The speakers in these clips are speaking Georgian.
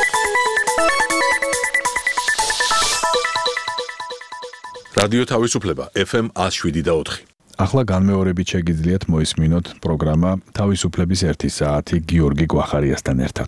რადიო თავისუფლება FM 107.4. ახლა განმეორებით შეგიძლიათ მოისმინოთ პროგრამა თავისუფლების 1 საათი გიორგი გვახარიასთან ერთად.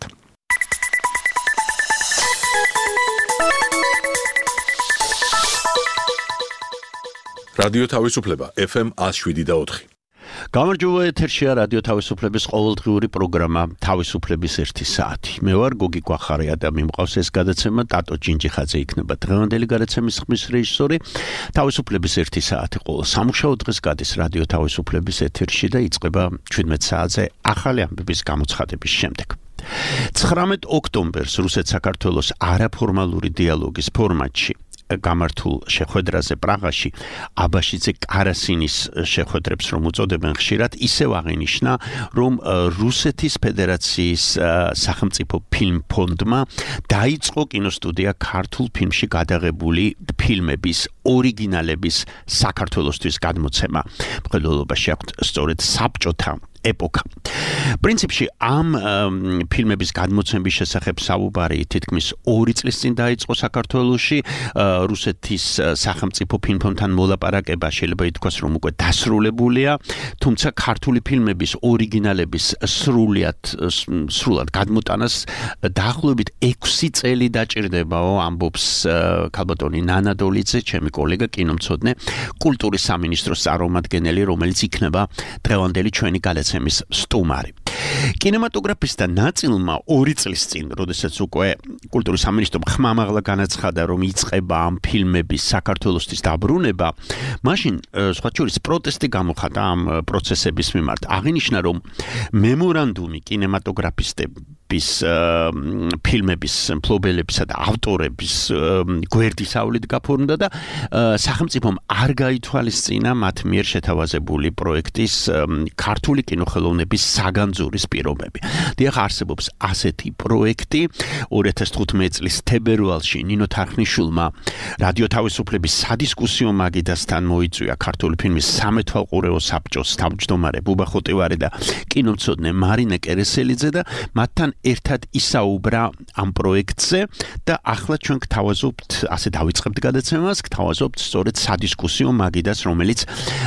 რადიო თავისუფლება FM 107.4. გამარჯობა, ეთერშია რადიო თავისუფლების ყოველდღიური პროგრამა თავისუფლების 1 საათი. მე ვარ გოგი გვახარია და მიმყავს ეს გადაცემა ტატო ჯინჯიხაძე იქნება დღევანდელი გადაცემის ხმის რეჟისორი. თავისუფლების 1 საათი ყოველ სამუშაო დღეს გადის რადიო თავისუფლების ეთერში და იწყება 17 საათზე ახალი ამბების გამოცხადების შემდეგ. 19 ოქტომბერს რუსეთ-საქართველოს არაფორმალური დიალოგის ფორმატში გამართულ შეხვედრაზე პრაღაში აბაშიძე კარასინის შეხვედრებს რომ უწოდებენ ხშირად ისევ აღინიშნა რომ რუსეთის ფედერაციის სახელმწიფო ფილმფონდმა დაიწყო კინოსტუდია ქართულ ფილმში გადაღებული ფილმების ორიგინალების საქართველოსთვის გადმოცემა. მხედველობაში აქვთ სწორედ საბჭოთა ეპოქა. პრინციპში ამ ფილმების გადმოცემის შესახებ საუბარი თითქმის 2 წლის წინ დაიწყო საქართველოში. რუსეთის სახელმწიფო ფილმფონდთან მოლაპარაკება შეიძლება ითქვას რომ უკვე დასრულებულია, თუმცა ქართული ფილმების ორიგინალების სრულად გადმოტანას დაახლოებით 6 წელი დაჭირდებაო, ამბობს ქალბატონი ნანა დოლიძე, ჩემი კოლეგა კინომცოდნე, კულტურის სამინისტროს წარმომადგენელი, რომელიც იქნება დღევანდელი ჩვენი გადაცემის სტუმარი. კინემატოგრაფისტთა ნაწილმა 2 წლის წინ, როდესაც უკვე კულტურის სამინისტრომ ხმამაღლა განაცხადა, რომ იწყება ამ ფილმების საქართველოსთვის დაბრუნება, მაშინ სხვა შორის პროტესტი გამოხატა ამ პროცესების მიმართ. აღინიშნა, რომ მემორანდუმი კინემატოგრაფისტების ფილმების მფლობელებისა და ავტორების გვერდისავლით გაფორმდა და სახელმწიფომ არ გაითვალისწინა მათ მიერ შეთავაზებული პროექტის ქართული კინოხელოვნების საგანძურის პირობები. დიახ, არსებობს ასეთი პროექტი 2015 წლის თებერვალში ნინო თარხნიშვილმა რადიო თავისუფლების სადისკუსიო მაგიდასთან მოიწვია ქართული ფილმის სამეთვალყურეო საბჭოს თავმჯდომარე ბუბა ხოტივარი და კინომცოდნე მარინა კერესელიძე და მათთან ერთად ისაუბრა ამ პროექტზე და ახლა ჩვენ გთავაზობთ, ასე დავიწყებთ გადაცემას, გთავაზობთ სწორედ სადისკუსიო მაგიდას, რომელიც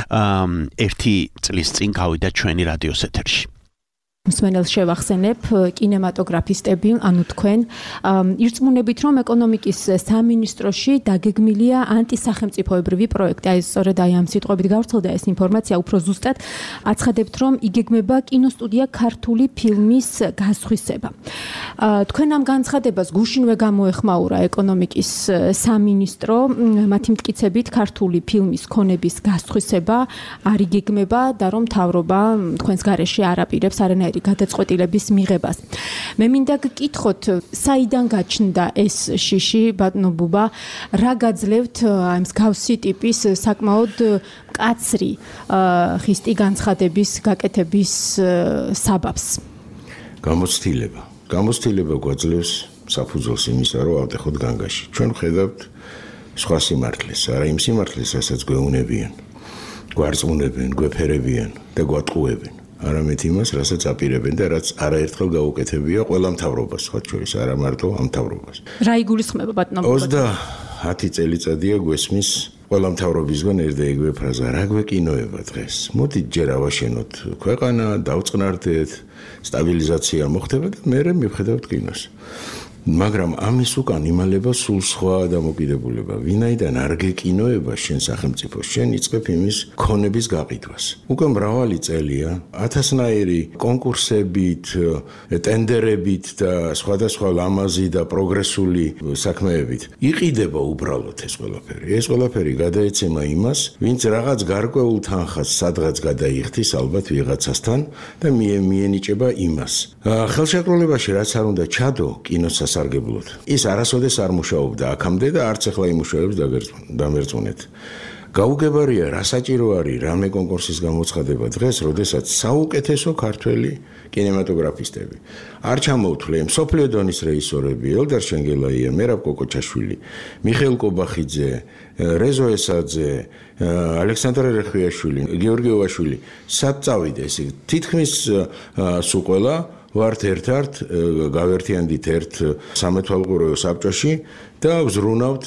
1 წლის წინ გავიდა ჩვენი რადიოს ეთერში. მსმენელს შევახსენებ, კინემატოგრაფისტები, ანუ თქვენ, ირწმუნებით, რომ ეკონომიკის სამინისტროში დაგეგმილია ანტისახელმწიფოებრივი პროექტი. აი სწორედ ამ სიტყვებით გავრცელდა ეს ინფორმაცია, უფრო ზუსტად აცხადებთ, რომ იგეგმება კინოსტუდია ქართული ფილმის გასხვისება. თქვენ ამ განცხადებას გუშინვე გამოეხმაურა ეკონომიკის სამინისტრო, მათი მტკიცებით ქართული ფილმის ქონების გასხვისება არ იგეგმება და რომ მთავრობა თქვენს გარეშე არ აპირებს არანაირი გადაწყვეტილების მიღებას. მე მინდა გკითხოთ, საიდან გაჩნდა ეს შიში, ბატონო ბუბა, რა გაძლევთ აი მსგავსი ტიპის საკმაოდ მკაცრი ხისტი განცხადების გაკეთების საბაბს? გამოცდილება გვაძლევს საფუძველს იმისა, რომ ავტეხოთ განგაში. ჩვენ ვხედავთ სხვა სიმართლეს, არა იმ სიმართლეს, რასაც გვეუნებიან, გვარწმუნებენ, გვეფერებიან და გვატყუებენ. არამედ იმას, რასაც აპირებენ და რაც არაერთხელ გაუკეთებია ყველა მთავრობას, სხვა შორის არა მარტო ამ მთავრობას. რა იგულისხმება ბატონო? 30 წელიწადია გვესმის ყველა მთავრობისგან ერთა იგივე ფრაზა, რა გვეკინოება დღეს? მოდით ჯერ ავაშენოთ ქვეყანა, დავწყნარდეთ, სტაბილიზაცია მოხდება და მერე მივხედავთ კინოს. მაგრამ ამის უკან იმალება სულ სხვა დამოკიდებულება. ვინაიდან არ გეკინოება შენ სახელმწიფო, შენ იწყებ იმის ქონების გაყიდვას. უკვე მრავალი წელია 1000-ნაირი კონკურსებით, ტენდერებით და სხვადასხვა ლამაზი და პროგრესული საქმეებით იყიდება უბრალოდ ეს ყველაფერი. ეს ყველაფერი გადაეცემა იმას, ვინც რაღაც გარკვეულ თანხას სადღაც გადაიხდის ალბათ ვიღაცასთან და მიენიჭება იმას. ხელშეკრულებაში რაც არ უნდა ჩადო კინოს სასარგებლოდ. ის არასოდეს არ მუშაობდა აქამდე და არც ახლა იმუშავებს დამერწმუნეთ. გაუგებარია, რა საჭირო არის რამე კონკურსის გამოცხადება დღეს, როდესაც საუკეთესო ქართველი კინემატოგრაფისტები არ ჩამოუთვლე მსოფლიო დონის რეჟისორები, ელდარ შენგელაია, მერაბ კოკოჩაშვილი, მიხეილ კობახიძე, რეზო ესაძე, ალექსანდრე რეხვიაშვილი, გიორგი ოვაშვილი, სად წავიდა ეს თითქმის სულ ყველა ვართ ერთ-ერთ გავერთიანდით ერთ სამეთვალყურეო საბჭოში და ვზრუნავთ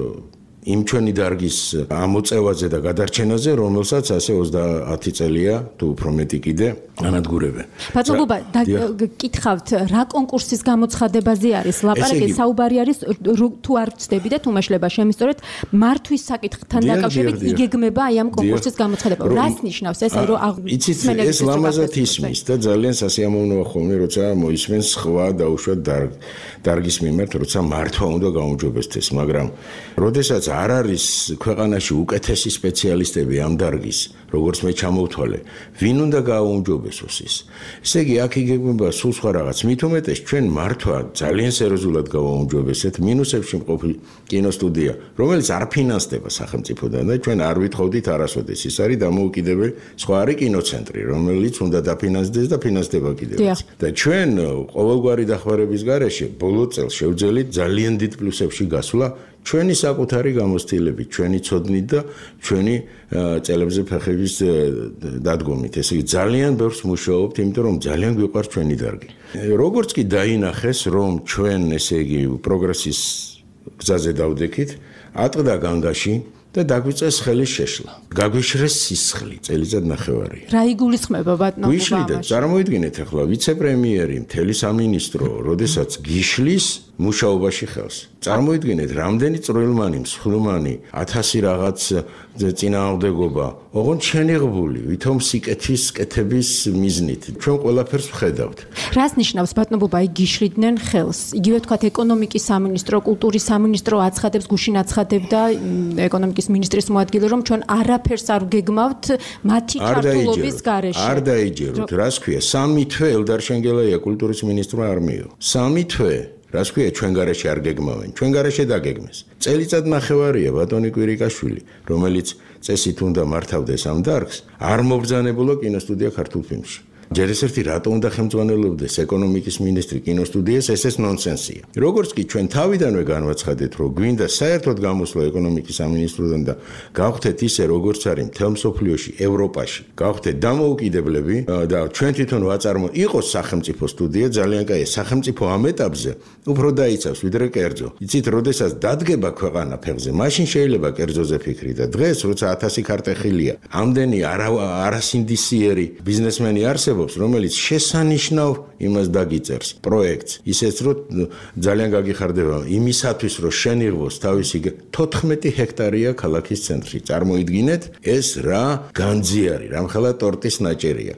იმ ჩვენი დარგის ამოწევაზე და გადარჩენაზე, რომელსაც ასე 30 წელია თუ უფრო მეტი კიდე ანადგურებენ. ბატონობა, გკითხავთ, რა კონკურსის გამოცხადებაზე არის ლაპარაკი? საუბარი არის თუ არ ვწდები და თუ მეშლება შემისწორეთ, მართვის საკითხთან დაკავშირებით იგეგმება აი ამ კონკურსის გამოცხადება. რას ნიშნავს ეს, რომ იცით, ეს ლამაზად ისმის და ძალიან სასიამოვნოა ხოლმე, როცა მოისმენს სხვა დაუშვათ დარგის მიმართ, როცა მართვა უნდა გაუმჯობესდეს, მაგრამ როდესაც არ არის ქვეყანაში უკეთესი სპეციალისტები ამ დარგის, როგორც მე ჩამოვთვალე, ვინ უნდა გააუმჯობესოს ის. ესე იგი, აქ იგეგმება სულ სხვა რაღაც. მით უმეტეს ჩვენ მართვა ძალიან სერიოზულად გავაუმჯობესეთ მინუსებში მყოფი კინოსტუდია, რომელიც არ ფინანსდება სახელმწიფოდან და ჩვენ არ ვითხოვდით არასოდეს. ის არის დამოუკიდებელი სხვა არის კინოცენტრი, რომელიც უნდა დაფინანსდეს და ფინანსდება კიდევაც. და ჩვენ ყოველგვარი დახმარების გარეშე ბოლო წელს შევძელით ძალიან დიდ პლუსებში გასვლა ჩვენი საკუთარი გამოცდილებით, ჩვენი ცოდნით და ჩვენი წელებზე ფეხების დადგომით. ესე იგი, ძალიან ბევრს მუშაობთ, იმიტომ რომ ძალიან გვიყვარს ჩვენი დარგი. როგორც კი დაინახეს, რომ ჩვენ, ესე იგი, პროგრესის გზაზე დავდექით, ატყდა განგაში და დაგვიწეს ხელის შეშლა. გაგვიშრეს სისხლი, წელიწად ნახევარი. რა იგულისხმება ბატონო? გვიშლიდა, წარმოიდგინეთ ახლა ვიცე-პრემიერი, მთელი სამინისტრო, როდესაც გიშლის მუშაობაში ხელს. წარმოიდგინეთ, რამდენი წვრილმანი, მსხლმანი, 1000 რაღაც წინააღმდეგობა, ოღონდ შენიღბული, ვითომ სიკეთის კეთების მიზნით. ჩვენ ყველაფერს ვხედავთ. რას ნიშნავს ბატონობა, აი გიშლიდნენ ხელს? იგივე თქვათ ეკონომიკის სამინისტრო, კულტურის სამინისტრო აცხადებს, გუშინ აცხადებდა ეკონომიკის მინისტრის მოადგილე, რომ ჩვენ არაფერს არ გეგმავთ მათი ჩართულობის გარეშე. არ დაიჯეროთ, რას ქვია, 3 თვე ელდარ შენგელაია კულტურის მინისტრმა არ მიიღო. 3 თვე რას ქვია, ჩვენ გარეშე არ გეგმავენ, ჩვენ გარეშე დაგეგმეს. წელიწად ნახევარია ბატონი კვირიკაშვილი, რომელიც წესით უნდა მართავდეს ამ დარგს, არ მობრძანებულა კინოსტუდია ქართულ ფილმში. ჯერ ეს ერთი რატო უნდა ხელმძღვანელობდეს ეკონომიკის მინისტრი კინოსტუდიას, ეს ნონსენსია. როგორც კი ჩვენ თავიდანვე განვაცხადეთ, რომ გვინდა საერთოდ გამოსვლა ეკონომიკის სამინისტროდან და გავხდეთ ისე, როგორც არის მთელ მსოფლიოში, ევროპაში, გავხდეთ დამოუკიდებლები და ჩვენ თვითონ ვაწარმოოთ, იყოს სახელმწიფო სტუდია, ძალიან კაია, სახელმწიფო ამ ეტაპზე უფრო დაიცავს ვიდრე კერძო. იცით, როდესაც დადგება ქვეყანა ფეხზე, მაშინ შეიძლება კერძოზე ფიქრი და დღეს, როცა 1000 ქარტეხილია, ამდენი არასინდისიერი ბიზნესმენი არსებობს, რომელიც შესანიშნავ იმას დაგიწერს პროექტს, ისეც რომ ძალიან გაგიხარდება იმისათვის, რომ შენიღოს თავისი 14 ჰექტარია ქალაქის ცენტრში. წარმოიდგინეთ, ეს რა განძი არის, რამხელა ტორტის ნაჭერია.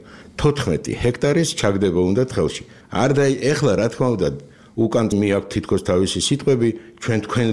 14 ჰექტარის ჩაგდება უნდა ხელში. არ და ეხლა რა თქმა უნდა უკან მიაქვთ თითქოს თავისი სიტყვები, ჩვენ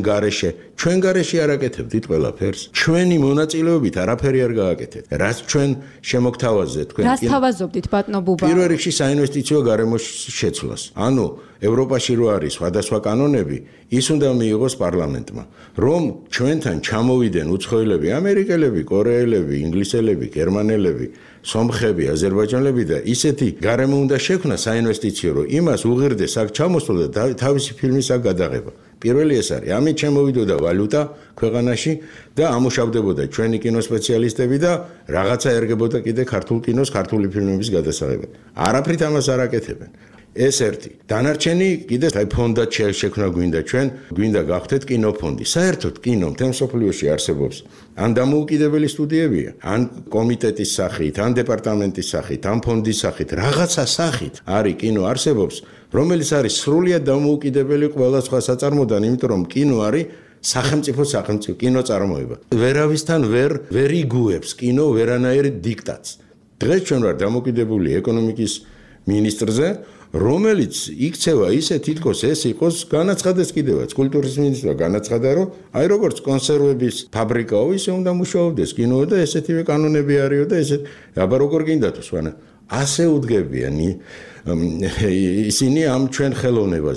გარეშე არ აკეთებდით ყველაფერს. ჩვენი მონაწილეობით არაფერი არ გააკეთეთ. რაც ჩვენ შემოგთავაზეთ, თქვენ რას თავაზობდით ბატონო ბუბა? პირველ რიგში საინვესტიციო გარემოს შეცვლას. ანუ ევროპაში რო არის სხვადასხვა კანონები, ის უნდა მიიღოს პარლამენტმა. რომ ჩვენთან ჩამოვიდნენ უცხოელები, ამერიკელები, კორეელები, ინგლისელები, გერმანელები, სომხები, აზერბაიჯანელები და ისეთი გარემო უნდა შექმნა საინვესტიციო, რომ იმას უღირდეს აქ ჩამოსვლა და თავისი ფილმის აქ გადაღება. პირველი ეს არის. ამით შემოვიდოდა ვალუტა ქვეყანაში და ამუშავდებოდა ჩვენი კინოსპეციალისტები და რაღაცა ერგებოდა კიდე ქართულ კინოს, ქართული ფილმების გადასაღებად. არაფრით ამას არ აკეთებენ. ეს ერთი. დანარჩენი კიდე ფონდად შექმნა გვინდა ჩვენ, გვინდა გავხდეთ კინოფონდი. საერთოდ კინო მთელ მსოფლიოში არსებობს. ან დამოუკიდებელი სტუდიებია, ან კომიტეტის სახით, ან დეპარტამენტის სახით, ან ფონდის სახით, რაღაცა სახით არის კინო არსებობს, რომელიც არის სრულიად დამოუკიდებელი ყველა სხვა საწარმოდან, იმიტომ რომ კინო არის სახელმწიფო კინოწარმოება. ვერავისთან ვერ იგუებს კინო ვერანაირ დიქტატს. დღეს ჩვენ ვარ დამოკიდებული ეკონომიკის მინისტრზე, რომელიც იქცევა ისე თითქოს ეს იყოს განაცხადეს კიდევაც კულტურის მინისტრმა განაცხადა, რომ აი როგორც კონსერვების ფაბრიკაო, ისე უნდა მუშაობდეს კინო და ესეთივე კანონები არისო და ესეთ აბა როგორ გინდა თუ სვანა ასე უდგებიან ისინი ამ ჩვენ ხელოვნებას და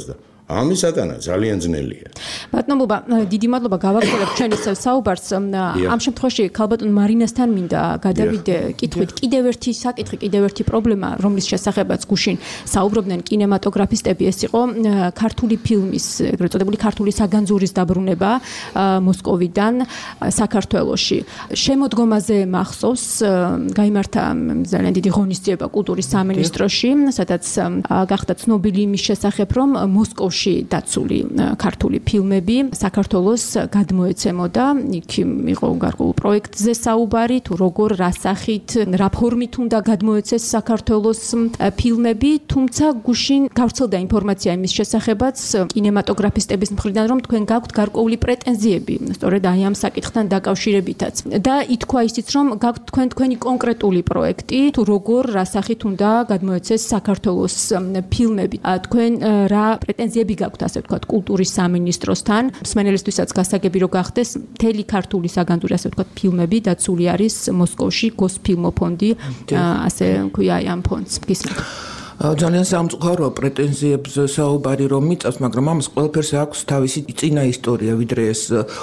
ამის ატანა ძალიან ძნელია. ბატონობა, დიდი მადლობა გავაგრძელებთ ჩვენ ისევ საუბარს. ამ შემთხვევაში ქალბატონ მარინასთან მინდა გადავიდე კითხვით. კიდევ ერთი საკითხი, კიდევ ერთი პრობლემა, რომლის შესახებაც გუშინ საუბრობდნენ კინემატოგრაფისტები, ეს იყო ქართული ფილმის, ეგრეთ წოდებული ქართული საგანძურის დაბრუნება მოსკოვიდან საქართველოში. შემოდგომაზე მახსოვს, გაიმართა ძალიან დიდი ღონისძიება კულტურის სამინისტროში, სადაც გახდა ცნობილი იმის შესახებ, რომ მოსკოვში დაცული ქართული ფილმები საქართველოს გადმოეცემოდა. იქ იყო გარკვეულ პროექტზე საუბარი, თუ როგორ, რა სახით, რა ფორმით უნდა გადმოეცეს საქართველოს ფილმები, თუმცა გუშინ გავრცელდა ინფორმაცია იმის შესახებაც კინემატოგრაფისტების მხრიდან, რომ თქვენ გაქვთ გარკვეული პრეტენზიები, სწორედ აი ამ საკითხთან დაკავშირებითაც. და ითქვა ისიც, რომ გაქვთ თქვენი კონკრეტული პროექტი, თუ როგორ, რა სახით უნდა გადმოეცეს საქართველოს ფილმები. თქვენ რა პრეტენზიები გაქვთ, ასე ვთქვათ, კულტურის სამინისტროსთან, მსმენელისთვისაც გასაგები რო გახდეს, მთელი ქართული საგანძური, ასე ვთქვათ, ფილმები დაცული არის მოსკოვში, გოსფილმოფონდი, ასე ქვია ამ ფონდს. გისმენთ. ძალიან სამწუხარო პრეტენზიებზე საუბარი რომ მიწევს, მაგრამ ამას ყველაფერს აქვს თავისი წინა ისტორია, ვიდრე ეს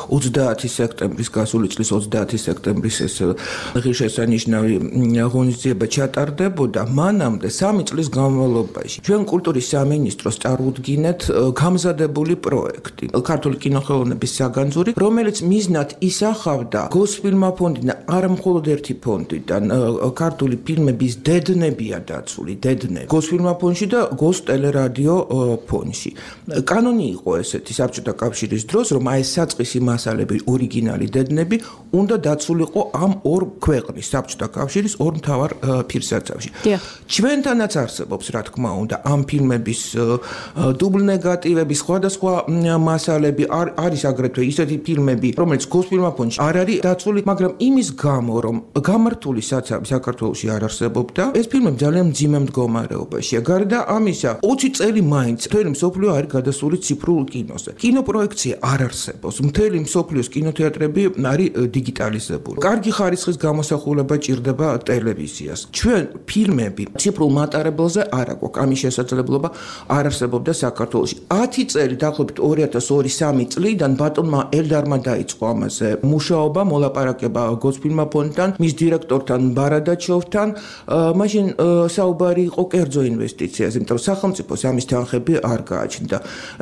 30 სექტემბრის გასული წლის 30 სექტემბრის ეს ღირსშესანიშნავი ღონისძიება ჩატარდებოდა. მანამდე 3 წლის განმავლობაში ჩვენ კულტურის სამინისტროს წარუდგინეთ გამზადებული პროექტი, ქართული კინოხელოვნების საგანძური, რომელიც მიზნად ისახავდა გოსფილმოფონდიდან, არა მხოლოდ ერთი ფონდიდან, ქართული ფილმების დედნებია დაცული, დედნები. გოსფილმოფონდში და გოსტელერადიო ფონდში. კანონი იყო ესეთი საბჭოთა კავშირის დროს, რომ აი ეს საწყისი მასალები, ორიგინალი დედნები უნდა დაცულიყო ამ ორ ქვეყნის, საბჭოთა კავშირის ორ მთავარ ფირსაცავში. ჩვენთანაც არსებობს, რა თქმა უნდა, ამ ფილმების დუბლ ნეგატივები, სხვადასხვა მასალები, არის აგრეთვე ისეთი ფილმები, რომელიც გოსფილმოფონდში არ არის დაცული, მაგრამ იმის გამო, რომ გამართული საცავი საქართველოში არ არსებობდა, ეს ფილმები ძალიან მძიმე მდგომარეობაშია. გარდა ამისა, 20 წელი მაინც მთელი მსოფლიო არის გადასული ციფრულ კინოზე. კინოპროექცია არ არსებობს. მთელი მსოფლიოს კინოთეატრები არის დიგიტალიზებული. კარგი ხარისხის გამოსახულება ჭირდება ტელევიზიას. ჩვენ ფილმები ციფრულ მატარებელზე არ აქვს. ამის შესაძლებლობა არ არსებობდა საქართველოში. 10 წელი დაახლოებით 2002-3 წლიდან ბატონმა ელდარმა დაიწყო ამაზე მუშაობა, მოლაპარაკება გოსფილმოფონდთან, მის დირექტორთან ბარადაჩოვთან. მაშინ საუბარი იყო კერძო ინვესტიციაზე, იმიტომ რომ სახელმწიფოს ამის თანხები არ გააჩნდა.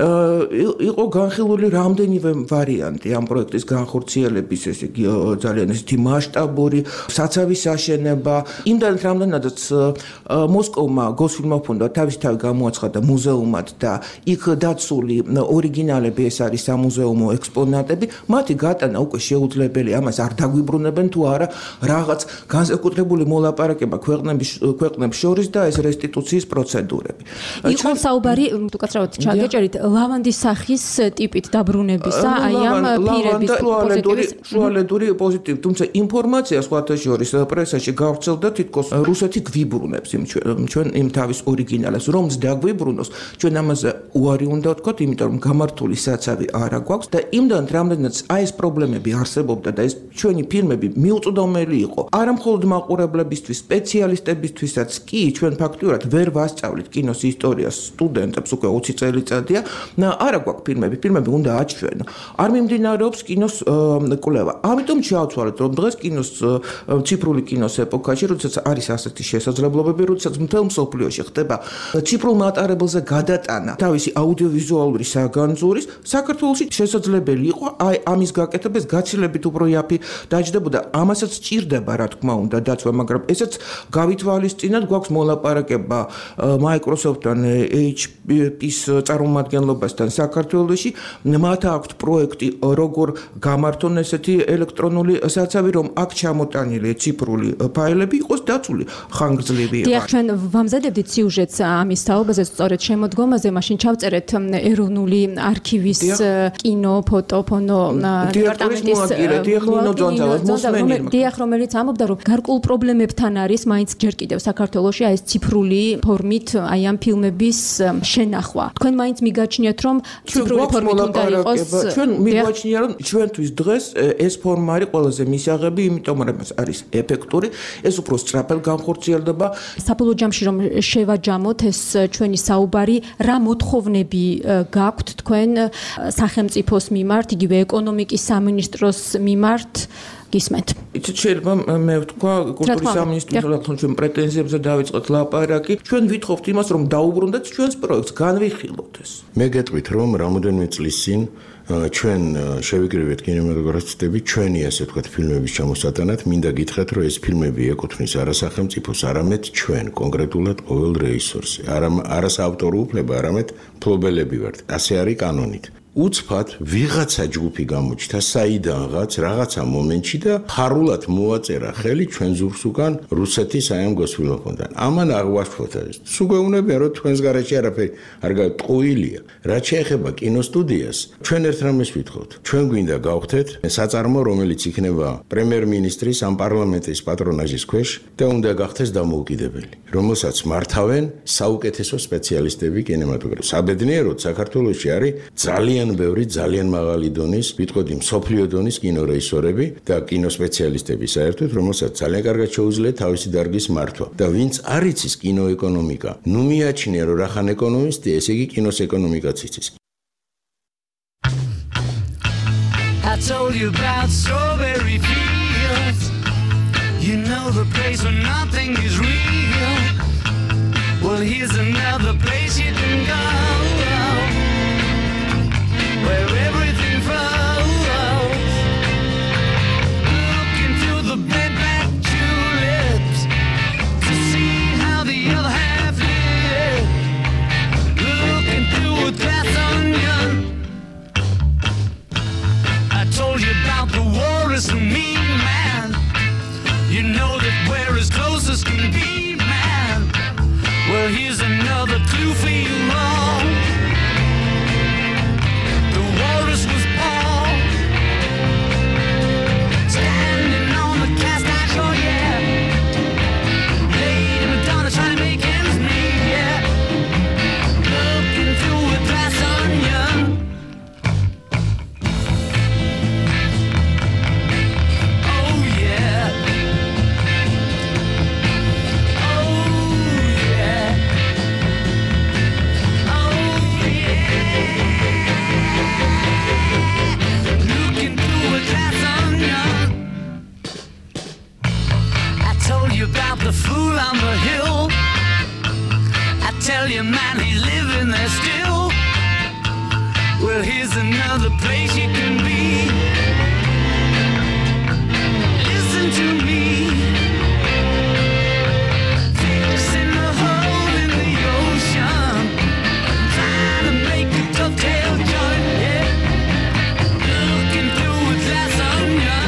იყო განხილული რამდენიმე ვარიანტი ამ პროექტის განხორციელების, ესე იგი ძალიან ისეთი მასშტაბური საცავის აშენება. იმდანაც რამდენადაც მოსკოვმა გოსფილმოფონდმა თავისთავად გამოაცხადა მუზეუმად და იქ დაცული ორიგინალები, ეს არის სამუზეუმო ექსპონატები, მათი გატანა უკვე შეუძლებელია, ამას არ დაგვიბრუნებენ თუ არა რაღაც განსაკუთრებული მოლაპარაკება ქვეყნებს შორის და ეს რესტიტუციის პროცედურები. იყო საუბარი, თუ კაცრავად ჩაგეჭერით, ლავანდის სახის ტიპით დაბრუნებისა, აი ამ პირების პოზიტივის შუალედური პოზიტივი, თუმცა ინფორმაცია სხვათა შორის პრესაში გავრცელდა, თითქოს რუსეთი გვიბრუნებს ჩვენ იმ თავის ორიგინალებს, რომც დაგვიბრუნოს, ჩვენ ამაზე უარი უნდა ვთქვათ, იმიტომ რომ გამართული საცავი არა გვაქვს და იმდან რამდენიც აი ეს პრობლემები არსებობდა და ეს ჩვენი ფილმები მიუწვდომელი იყო, არა მხოლოდ მაყურებლებისთვის, სპეციალისტებისთვისაც კი, ჩვენ ფაქტიურად ვერ ვასწავლით კინოს ისტორიას სტუდენტებს უკვე 20 წელიწადია. არა გვაქვს ფილმები უნდა აჩვენო. არ მიმდინარეობს კინოს კვლევა. ამიტომ ჩავთვალეთ, რომ დღეს კინოს ციფრული კინოს ეპოქაში, როდესაც არის ასეთი შესაძლებლობები, როდესაც მთელ მსოფლიოში ხდება ციფრულ მატარებელზე გადატანა თავისი აუდიოვიზუალური საგანძურის, საქართველოში შესაძლებელი იყო აი ამის გაკეთებას გაცილებით უფრო იაფი დაჯდებოდა. ამასაც ჭირდება, რა თქმა უნდა, დაცვა, მაგრამ ესაც გავითვალისწინოთ, გვაქვს მოლაპარაკება Microsoft-თან, HP-ის წარმომადგენლობასთან საქართველოში. მათ აქვთ პროექტი, როგორ გამართონ ესეთი ელექტრონული საცავი, რომ აქ ჩამოტანილი ციფრული ფაილები იყოს დაცული ხანგრძლივი. დიახ, ჩვენ ვამზადებდით სიუჟეტს ამის თაობაზე, სწორედ შემოდგომაზე, მაშინ ჩავწერეთ ეროვნული არქივის კინო, ფოტო, ფონო დეპარტამენტის დიახ, რომელიც ამბობდა, რომ გარკვეულ პრობლემებთან არის მაინც ჯერ კიდევ საქართველოში აი ეს ციფრული ფორმით აი ამ ფილმების შენახვა. თქვენ მაინც მიგაჩნიათ რომ ციფრული ფორმით უნდა იყოს. ჩვენ მიგვაჩნია რომ ჩვენთვის დღეს ეს ფორმა არის ყველაზე მისაღები, იმიტომ რომ ეს არის ეფექტური, ეს უფრო სწრაფად განხორციელდება. საბოლოო ჯამში რომ შევაჯამოთ ეს ჩვენი საუბარი, რა მოთხოვნები გაქვთ თქვენ სახელმწიფოს მიმართ, იგივე ეკონომიკის სამინისტროს მიმართ? გისმენთ. იცით შეიძლება მე ვთქვა კულტურის სამინისტროს თქო ჩვენ პრეტენზიებზე დავიწყოთ ლაპარაკი. ჩვენ ვითხოვთ იმას რომ დაუბრუნდეთ ჩვენს პროექტს, განვიხილოთ ეს. მე გეტყვით რომ რამოდენიმე წლის წინ ჩვენ შევიკრიბეთ კინემატოგრაფისტები ჩვენი ასე ვთქვათ ფილმების ჩამოსატანად, მინდა გითხრათ რომ ეს ფილმები ეკუთვნის არა სახელმწიფოს, არამედ ჩვენ კონკრეტულად ყოველ რეჟისორს. არა საავტორო უფლება, არამედ მფლობელები ვართ. ასე არის კანონით. უცბად ვიღაცა ჯგუფი გამოჩნდა საიდანღაც რაღაცა მომენტში და ხარულად მოაწერა ხელი ჩვენ ზურგს უკან რუსეთის აი ამ გოსვილოფონთან. ამან აღვაშფოთ ეს. სულ გვეუბნებიან რომ თქვენს გარეშე არაფერი არ გაყვილია. რაც შეეხება კინოსტუდიას, ჩვენ ერთ რამეს ვითხოვთ. ჩვენ გვინდა გავხდეთ საწარმო, რომელიც იქნება პრემიერ-მინისტრის ან პარლამენტის პატრონაჟის ქვეშ და უნდა გახდეს დამოუკიდებელი, რომელსაც მართავენ საუკეთესო სპეციალისტები კინემატოგრაფში. საბედნიეროდ საქართველოში არის ძალიან ბევრი ძალიან მაღალი დონის, ვიტყოდი მსოფლიო დონის კინორეჟისორები და კინოსპეციალისტები საერთოდ, რომელსაც ძალიან კარგად შეუძლია თავისი დარგის მართვა. და ვინც არ იცის კინოეკონომიკა, ნუ მიაჩნია რომ რახან ეკონომისტი, ესე იგი კინოს ეკონომიკაც იცის. I told you about strawberry fields. You know the place where nothing is real. Well, here's another place you can go. Where everything flows. Look into the bent-back tulips to see how the other half lives. Look into a glass onion. I told you about the war is a mean man. You know that we're as close as can be, man. Well, here's another clue for you all. Was Paul standing on the cast iron shore, yeah. Lady Madonna trying to make ends meet, yeah. Looking through a glass onion. Oh yeah. Oh yeah. Oh yeah. Looking through a glass onion. I told you about the fool on the hill. I tell you, man, he's living there still. Well, here's another place you can be. Listen to me. Fixing the hole in the ocean. Trying to make a dovetail joint, yeah. Looking through a glass onion.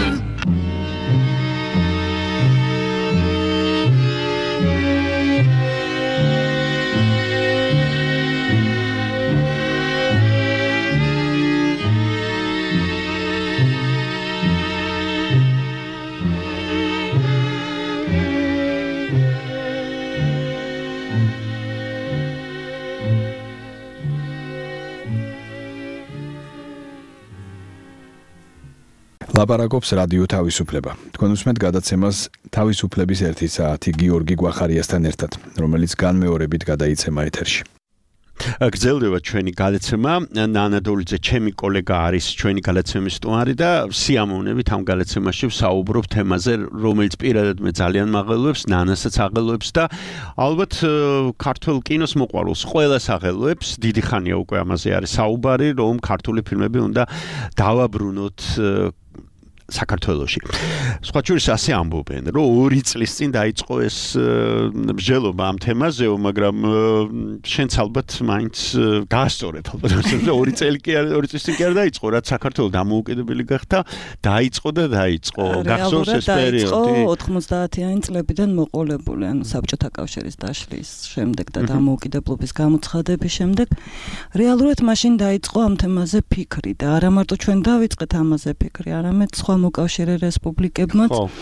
ლაპარაკობს რადიო თავისუფლება. თქვენ უსმენთ გადაცემას თავისუფლების 1 საათი გიორგი გვახარიასთან ერთად, რომელიც განმეორებით გადაიცემა ეთერში. გრძელდება ჩვენი გადაცემა. ნანა დოლიძე, ჩემი კოლეგა არის ჩვენი გადაცემის სტუმარი და სიამოვნებით ამ გადაცემაში ვსაუბრობ თემაზე, რომელიც პირადად მე ძალიან მაღელვებს, ნანასაც აღელვებს და ალბათ ქართულ კინოს მოყვარულს ყველას აღელვებს. დიდი ხანია უკვე ამაზე არის საუბარი, რომ ქართული ფილმები უნდა დავაბრუნოთ საქართველოში. სხვა შორის ასე ამბობენ, რომ 2 წლის წინ დაიწყო ეს მსჯელობა ამ თემაზეო, მაგრამ შენც ალბათ მაინც გაასწორეთ, ალბათ 2 წელი კი არ 2 წლის წინ კი არ დაიწყო, რაც საქართველოს დამოუკიდებელი გახდა, დაიწყო და დაიწყო. გახსოვს ეს პერიოდი? 90-იანი წლებიდან მოყოლებული, ანუ საბჭოთა კავშირის დაშლის შემდეგ და დამოუკიდებლობის გამოცხადების შემდეგ, რეალურად მაშინ დაიწყო ამ თემაზე ფიქრი და არა მარტო ჩვენ დავიწყეთ ამაზე ფიქრი, არამედ სხვა მოკავშირე რესპუბლიკებმაც.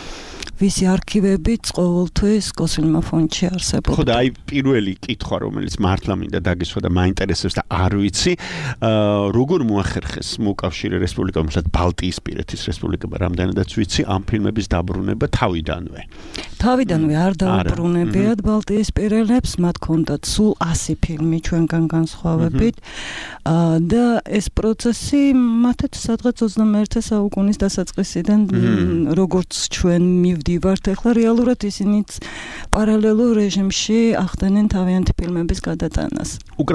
ვისი არქივებიც ყოველთვის გოსვილმა ფონდში არსებობს. ხო და აი პირველი კითხვა რომელიც მართლა მინდა დაგისვა და მაინტერესებს და არ ვიცი როგორ მოახერხეს მოკავშირე რესპუბლიკა мысалы ბალტიისპირეთის რესპუბლიკა რამდენადაც ვიცი ამ ფილმების დაბრუნება თავიდანვე არ დაუბრუნებიათ ბალტიისპირელებს მათ ჰქონდათ სულ 100 ფილმი ჩვენგან განსხვავებით და ეს პროცესი მათაც სადღაც 21 საუკუნის დასაწყისიდან როგორც ჩვენ მივდივართ ახლა რეალურად ისინიც პარალელურ რეჟიმში ახდენენ თავიანთი ფილმების გადატანას.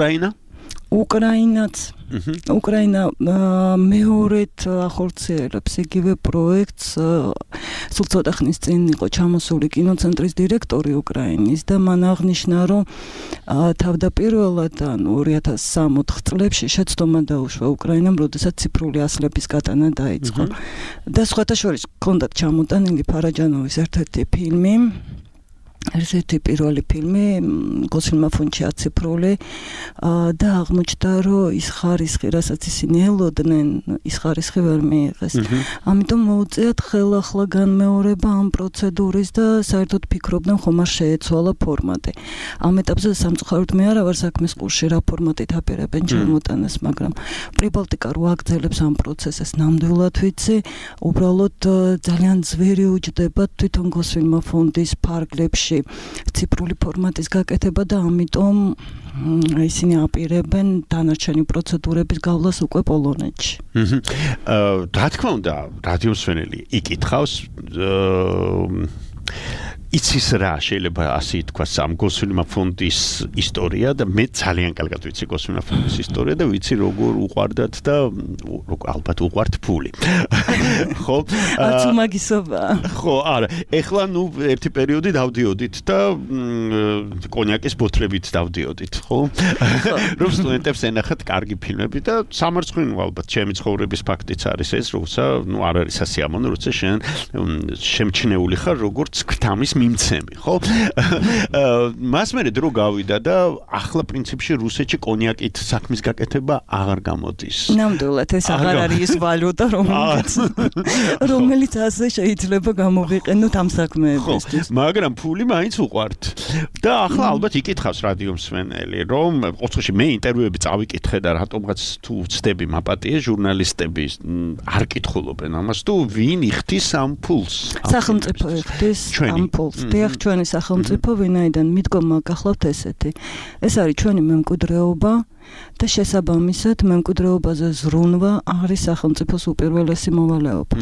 უკრაინა მეორედ ახორციელებს იგივე პროექტს სულ ცოტა ხნის წინ იყო ჩამოსული კინოცენტრის დირექტორი უკრაინის და მან აღნიშნა რომ თავდაპირველად 2003-4 წლებში შეცდომა დაუშვა უკრაინამ როდესაც ციფრული ასლების გატანა დაიწყო და სხვათა შორის ჰქონდათ ჩამოტანილი ფარაჯანოვის ერთ-ერთი ფილმი ერთ-ერთი პირველი ფილმი გოსვილმა ფონდში აციფრული და აღმოჩნდა რომ ის ხარისხი რასაც ისინი ელოდნენ ის ხარისხი ვერ მიიღეს ამიტომ მოუწიათ ხელახლა განმეორება ამ პროცედურის და საერთოდ ფიქრობდნენ ხომ არ შეეცვალა ფორმატი ამ ეტაპზე სამწუხაროდ მე არა ვარ საქმის ყურში რა ფორმატით აპირებენ ჩამოტანას მაგრამ პრიბალტიკა რო აგრძელებს ამ პროცესს ნამდვილად ვიცი უბრალოდ ძალიან ძვირი უჯდება თვითონ გოსვილმა ფონდის ფარგლებში ციფრული ფორმატის გაკეთება და ამიტომ ისინი აპირებენ დანარჩენი პროცედურების გავლას უკვე პოლონეთში. რა თქმა უნდა, რადიომსვენელი იკითხავს იცის რა შეიძლება ასე ითქვას ამ გოსვილმა ფონდის ისტორია და მე ძალიან კარგად ვიცი გოსვილმა ფონდის ისტორია და ვიცი როგორ უყვარდათ და ალბათ უყვართ ფული. ხო? არც მაგისობა. ხო, არა. ეხლა ნუ ერთი პერიოდი დავდიოდით და კონიაკის ბოთლებით დავდიოდით, ხო? რომ სტუდენტებს ენახათ კარგი ფილმები და სამარცხვინო ალბათ ჩემი ცხოვრების ფაქტიც არის ეს, როცა ნუ არ არის სასიამოვნო, როცა შენ შემჩნეული ხარ როგორც ქრთამის მიმცემი, ხო? მას მერე დრო გავიდა და ახლა პრინციპში რუსეთში კონიაკით საქმის გაკეთება აღარ გამოდის. ნამდვილად ეს აღარ არის ის ვალუტა რომელიც ასე შეიძლება გამოვიყენოთ ამ საქმეებისთვის. მაგრამ ფული მაინც უყვართ. და ახლა ალბათ იკითხავს რადიომსვენელი, რომ ოცხოში მე ინტერვიუები წავიკითხე და რატომღაც თუ ვცდები მაპატიე ჟურნალისტები არ კითხულობენ ამას თუ ვინ იხდის ამ ფულს? სახელმწიფო იხდის ამ ფულს. დიახ, ჩვენი სახელმწიფო ვინაიდან მიდგომა გახლავთ ესეთი. ეს არის ჩვენი მემკვიდრეობა და შესაბამისად მემკვიდრეობაზე ზრუნვა არის სახელმწიფოს უპირველესი მოვალეობა.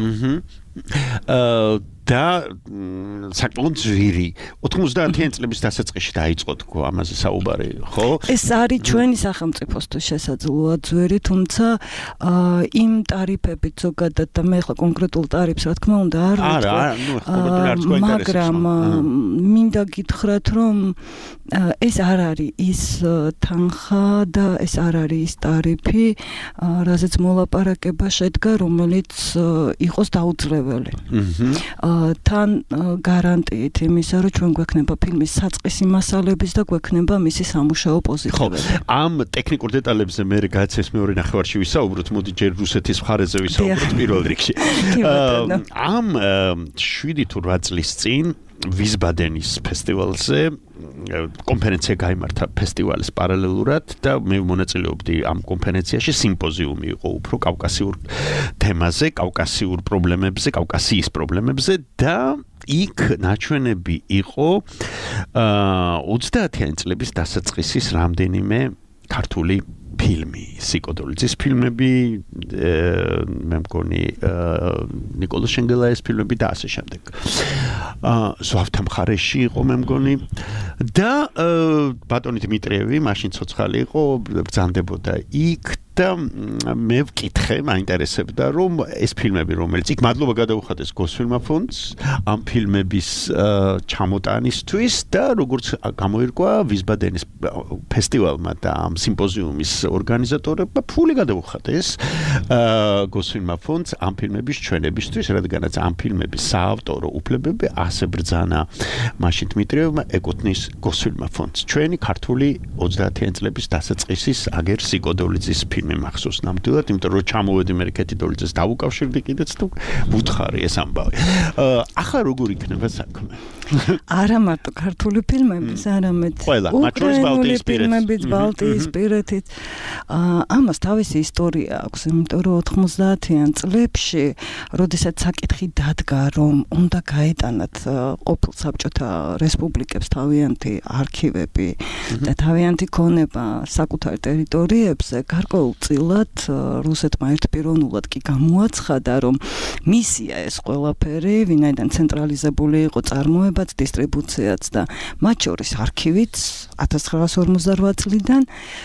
და საკმაოდ ძვირი 90-იან წლების დასაწყისში დაიწყო თქო ამაზე საუბარი, ხო? ეს არის ჩვენი სახელმწიფოსთვის შესაძლოა ძვირი, თუმცა იმ ტარიფებით ზოგადად და მე ხა კონკრეტულ ტარიფს რა თქმა უნდა არ ვიტყვი. მაგრამ მინდა გითხრათ რომ ეს არ არის ის თანხა და ეს არ არის ის ტარიფი, რაზეც მოლაპარაკება შედგა, რომელიც იყოს დაუძლეველი. თან გარანტიით იმისა, რომ ჩვენ გვექნება ფილმის საწყისი მასალების და გვექნება მისი სამუშაო პოზიტივები. ამ ტექნიკურ დეტალებზე მე გააცეს მეორე ნახევარში ვისაუბროთ, მოდი ჯერ რუსეთის მხარეზე ვისაუბროთ პირველ რიგში. ამ 7 თუ 8 წლის წინ ვიზბადენის ფესტივალზე კონფერენცია გაიმართა ფესტივალის პარალელურად და მე მონაწილეობდი ამ კონფერენციაში სიმპოზიუმი იყო უფრო კავკასიურ თემაზე, კავკასიურ პრობლემებზე, კავკასიის პრობლემებზე და იქ ნაჩვენები იყო 30-იან წლების დასაწყისის რამდენიმე ქართული ფილმი, სიკოდოლიძის ფილმები, მე მგონი ნიკოლოზ შენგელაის ფილმები და ასე შემდეგ. ზვავთა მხარეში იყო მე მგონი და ბატონი დიმიტრიევი მაშინ ცოცხალი იყო, ბრძანდებოდა იქ და მე ვკითხე, მაინტერესებდა რომ ეს ფილმები რომელიც იქ მადლობა გადაუხადეს გოსვილმა ფონდს ამ ფილმების ჩამოტანისთვის და როგორც გამოირკვა ვიზბადენის ფესტივალმა და ამ სიმპოზიუმის ორგანიზატორებმა ფული გადაუხადეს გოსვილმა ფონდს ამ ფილმების ჩვენებისთვის, რადგანაც ამ ფილმების საავტორო უფლებები ასე ბრძანა მაშინ დიმიტრიევმა ეკუთვნის გოსვილმა ფონდს. ჩვენი ქართული 30-იან წლების დასაწყისის აგერ სიკოდოლიძის ფილმი მე მახსოვს ნამდვილად, იმიტომ რომ ჩამოვედი მე კეთიდოლიძეს დავუკავშირდი კიდეც თუ ვუთხარი ეს ამბავი. ახლა როგორ იქნება საქმე? არა მარტო ქართული ფილმების, არამედ უკრაინული ფილმებიც ბალტიისპირეთით. ამას თავისი ისტორია აქვს, იმიტომ რომ 90-იან წლებში, როდესაც საკითხი დადგა, რომ უნდა გაეტანათ ყოფილ საბჭოთა რესპუბლიკებს თავიანთი არქივები და თავიანთი ქონება საკუთარ ტერიტორიებზე, გარკვეულწილად რუსეთმა ერთპიროვნულად კი გამოაცხადა, რომ მისია ეს ყველაფერი, ვინაიდან ცენტრალიზებული იყო წარმოებაც, დისტრიბუციაც და მათ შორის არქივიც 1958 წლიდან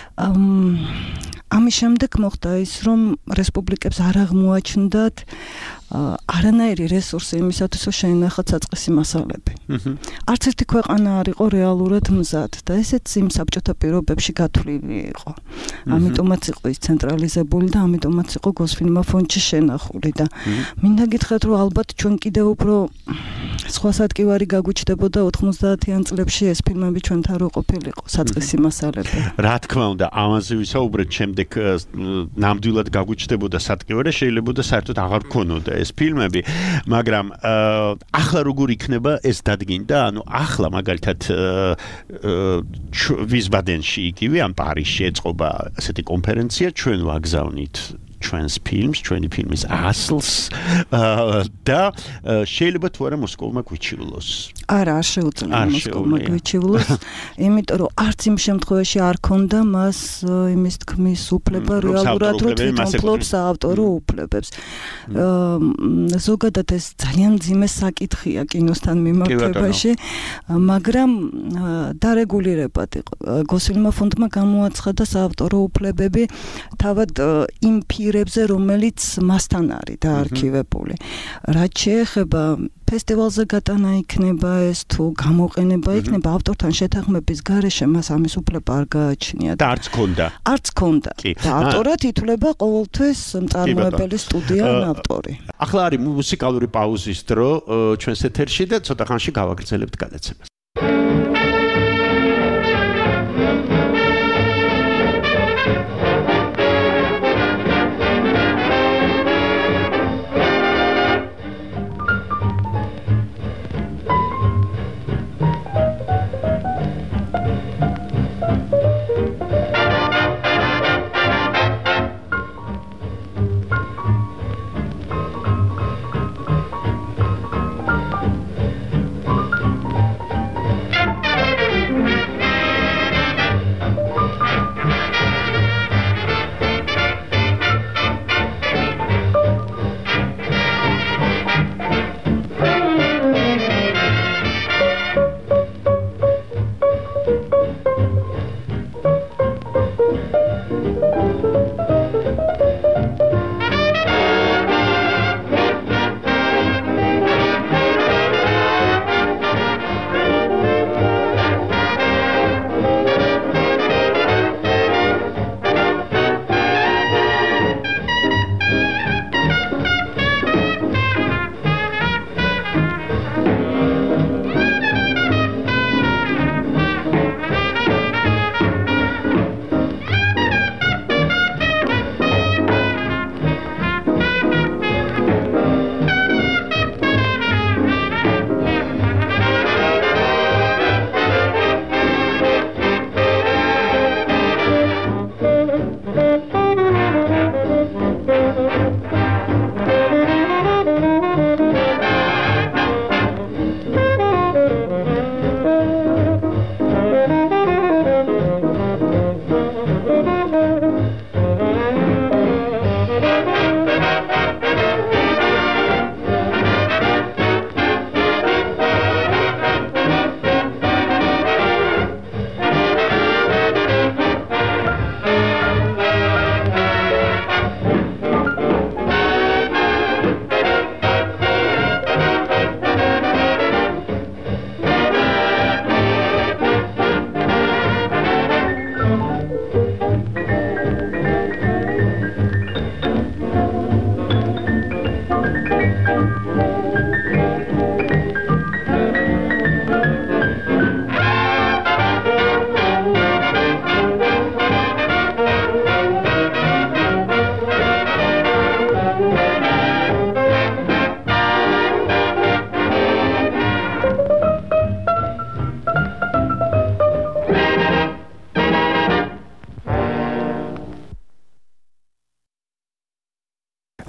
ამის შემდეგ მოხდა ის, რომ რესპუბლიკებს არ აღმოაჩნდათ არანაირი რესურსი იმისათვის, რომ შეინახათ საწყისი მასალები. არც ერთი ქვეყანა არ იყო რეალურად მზად და ესეც იმ საბჭოთა პირობებში გათვლილი იყო. ამიტომაც იყო ის ცენტრალიზებული და ამიტომაც იყო გოსფილმა ფონდში შენახული და მინდა გითხრათ, რომ ალბათ ჩვენ კიდევ უფრო სხვა სადგივარი გაგვიჩნდებოდა 90-იან წლებში ეს ფილმები ჩვენთან რო ყოფილიყო საწყისი მასალები. რა თქმა უნდა, ამაზე ვისაუბრეთ შემდეგ ნამდვილად გაგვიჩნდებოდა სადგივარი, შეიძლება საერთოდ აღარ გქონოდა ეს ფილმები, მაგრამ ახლა როგორ იქნება ეს დადგინდა? ანუ ახლა მაგალითად ვიზბადენში იგივე ან პარიზში ეწყობა ასეთი კონფერენცია, ჩვენ ვაგზავნით ჩვენს ფილმს, ჩვენი ფილმის ასლს და შეიძლება თუ არა მოსკოვმა გვიჩივლოს. არა, არ შეუძლია მოსკოვმა გვიჩივლოს, იმიტომ რომ არც იმ შემთხვევაში არ ქონდა მას იმის თქმის უფლება რეალურად, რომ თვითონ ფლობს საავტორო უფლებებს. ზოგადად ეს ძალიან მძიმე საკითხია კინოსთან მიმართებაში, მაგრამ დარეგულირებად იყო. გოსფილმა ფონდმა გამოაცხადა საავტორო უფლებები თავად იმ პირებზე, რომელიც მასთან არის დაარქივებული. რაც შეეხება ფესტივალზე გატანა იქნება ეს თუ გამოყენება იქნება ავტორთან შეთანხმების გარეშე მას ამის უფლება არ გააჩნია და არც ქონდა. არც ქონდა. და ავტორად ითვლება ყოველთვის მწარმოებელი სტუდია ან ავტორი. ახლა არის მუსიკალური პაუზის დრო ჩვენს ეთერში და ცოტა ხანში გავაგრძელებთ გადაცემას.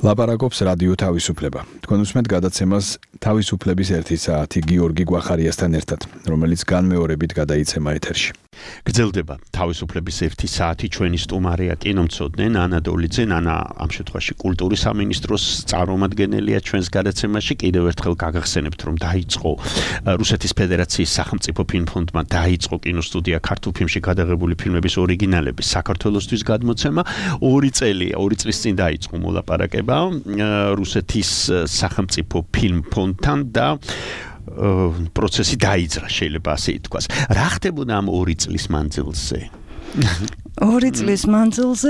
ლაპარაკობს რადიო თავისუფლება. თქვენ უსმენთ გადაცემას თავისუფლების 1 საათი გიორგი გვახარიასთან ერთად, რომელიც განმეორებით გადაიცემა ეთერში. გრძელდება თავისუფლების 1 საათი, ჩვენი სტუმარია კინომცოდნე ნანა დოლიძე, ნანა ამ შემთხვევაში კულტურის სამინისტროს წარმომადგენელია ჩვენს გადაცემაში. კიდევ ერთხელ გაგახსენებთ, რომ დაიწყო რუსეთის ფედერაციის სახელმწიფო ფილმფონდმა დაიწყო კინოსტუდია ქართულ ფილმში გადაღებული ფილმების ორიგინალების საქართველოსთვის გადმოცემა. 2 წლის წინ დაიწყო მოლაპარაკება რუსეთის სახელმწიფო ფილმფონდთან და პროცესი დაიძრა, შეიძლება ასე ითქვას. რა ხდებოდა ამ 2 წლის მანძილზე? 2 წლის მანძილზე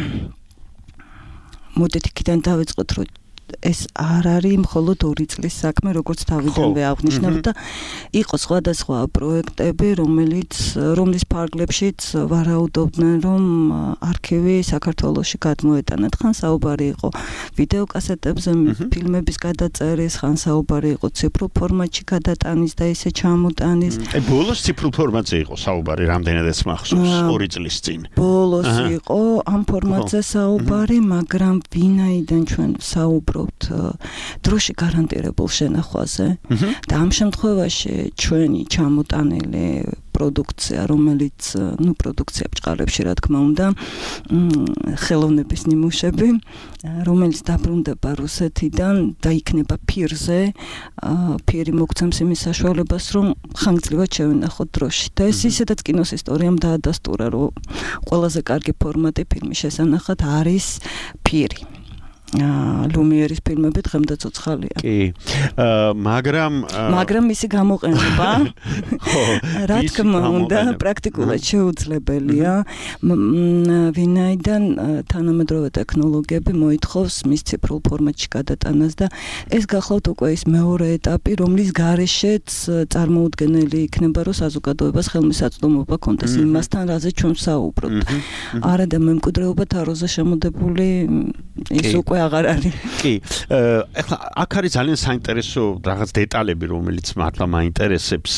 მოდით იქიდან დავიწყოთ, რომ ეს არ არის მხოლოდ 2 წლის საქმე, როგორც თავიდანვე აღნიშნავთ და იყო სხვადასხვა პროექტები, რომლის ფარგლებშიც ვარაუდობდნენ, რომ არქივი საქართველოში გადმოეტანათ. ხან საუბარი იყო ვიდეოკასეტებზე ფილმების გადაწერის, ხან საუბარი იყო ციფრულ ფორმატში გადატანის და ისე ჩამოტანის. ბოლოს ციფრულ ფორმატზე იყო საუბარი, რამდენადაც მახსოვს 2 წლის წინ. ბოლოს იყო ამ ფორმატზე საუბარი, მაგრამ ვინაიდან ჩვენ საუბრობთ დროში გარანტირებულ შენახვაზე და ამ შემთხვევაში ჩვენი ჩამოტანილი პროდუქცია, რომელიც პროდუქცია ბჭყალებში, რა თქმა უნდა, ხელოვნების ნიმუშები, რომელიც დაბრუნდება რუსეთიდან და იქნება ფირზე, ფირი მოგცემს იმის საშუალებას, რომ ხანგრძლივად შევინახოთ დროში. და ეს ისედაც კინოს ისტორიამ დაადასტურა, რომ ყველაზე კარგი ფორმატი ფილმის შესანახად არის ფირი. ლუმიერის ფილმები დღემდე ცოცხალია. კი. მაგრამ მისი გამოყენება რა თქმა უნდა პრაქტიკულად შეუძლებელია. ვინაიდან თანამედროვე ტექნოლოგიები მოითხოვს მის ციფრულ ფორმატში გადატანას და ეს გახლავთ უკვე ის მეორე ეტაპი, რომლის გარეშეც წარმოუდგენელი იქნება, რომ საზოგადოებას ხელმისაწვდომობა კონდეს იმასთან, რაზე ჩვენ ვსაუბრობთ. არა და მემკვიდრეობა თაროზე შემოდებული ის უკვე აღარ არის. კი. ეხლა აქ არის ძალიან საინტერესო რაღაც დეტალები, რომელიც მართლა მაინტერესებს.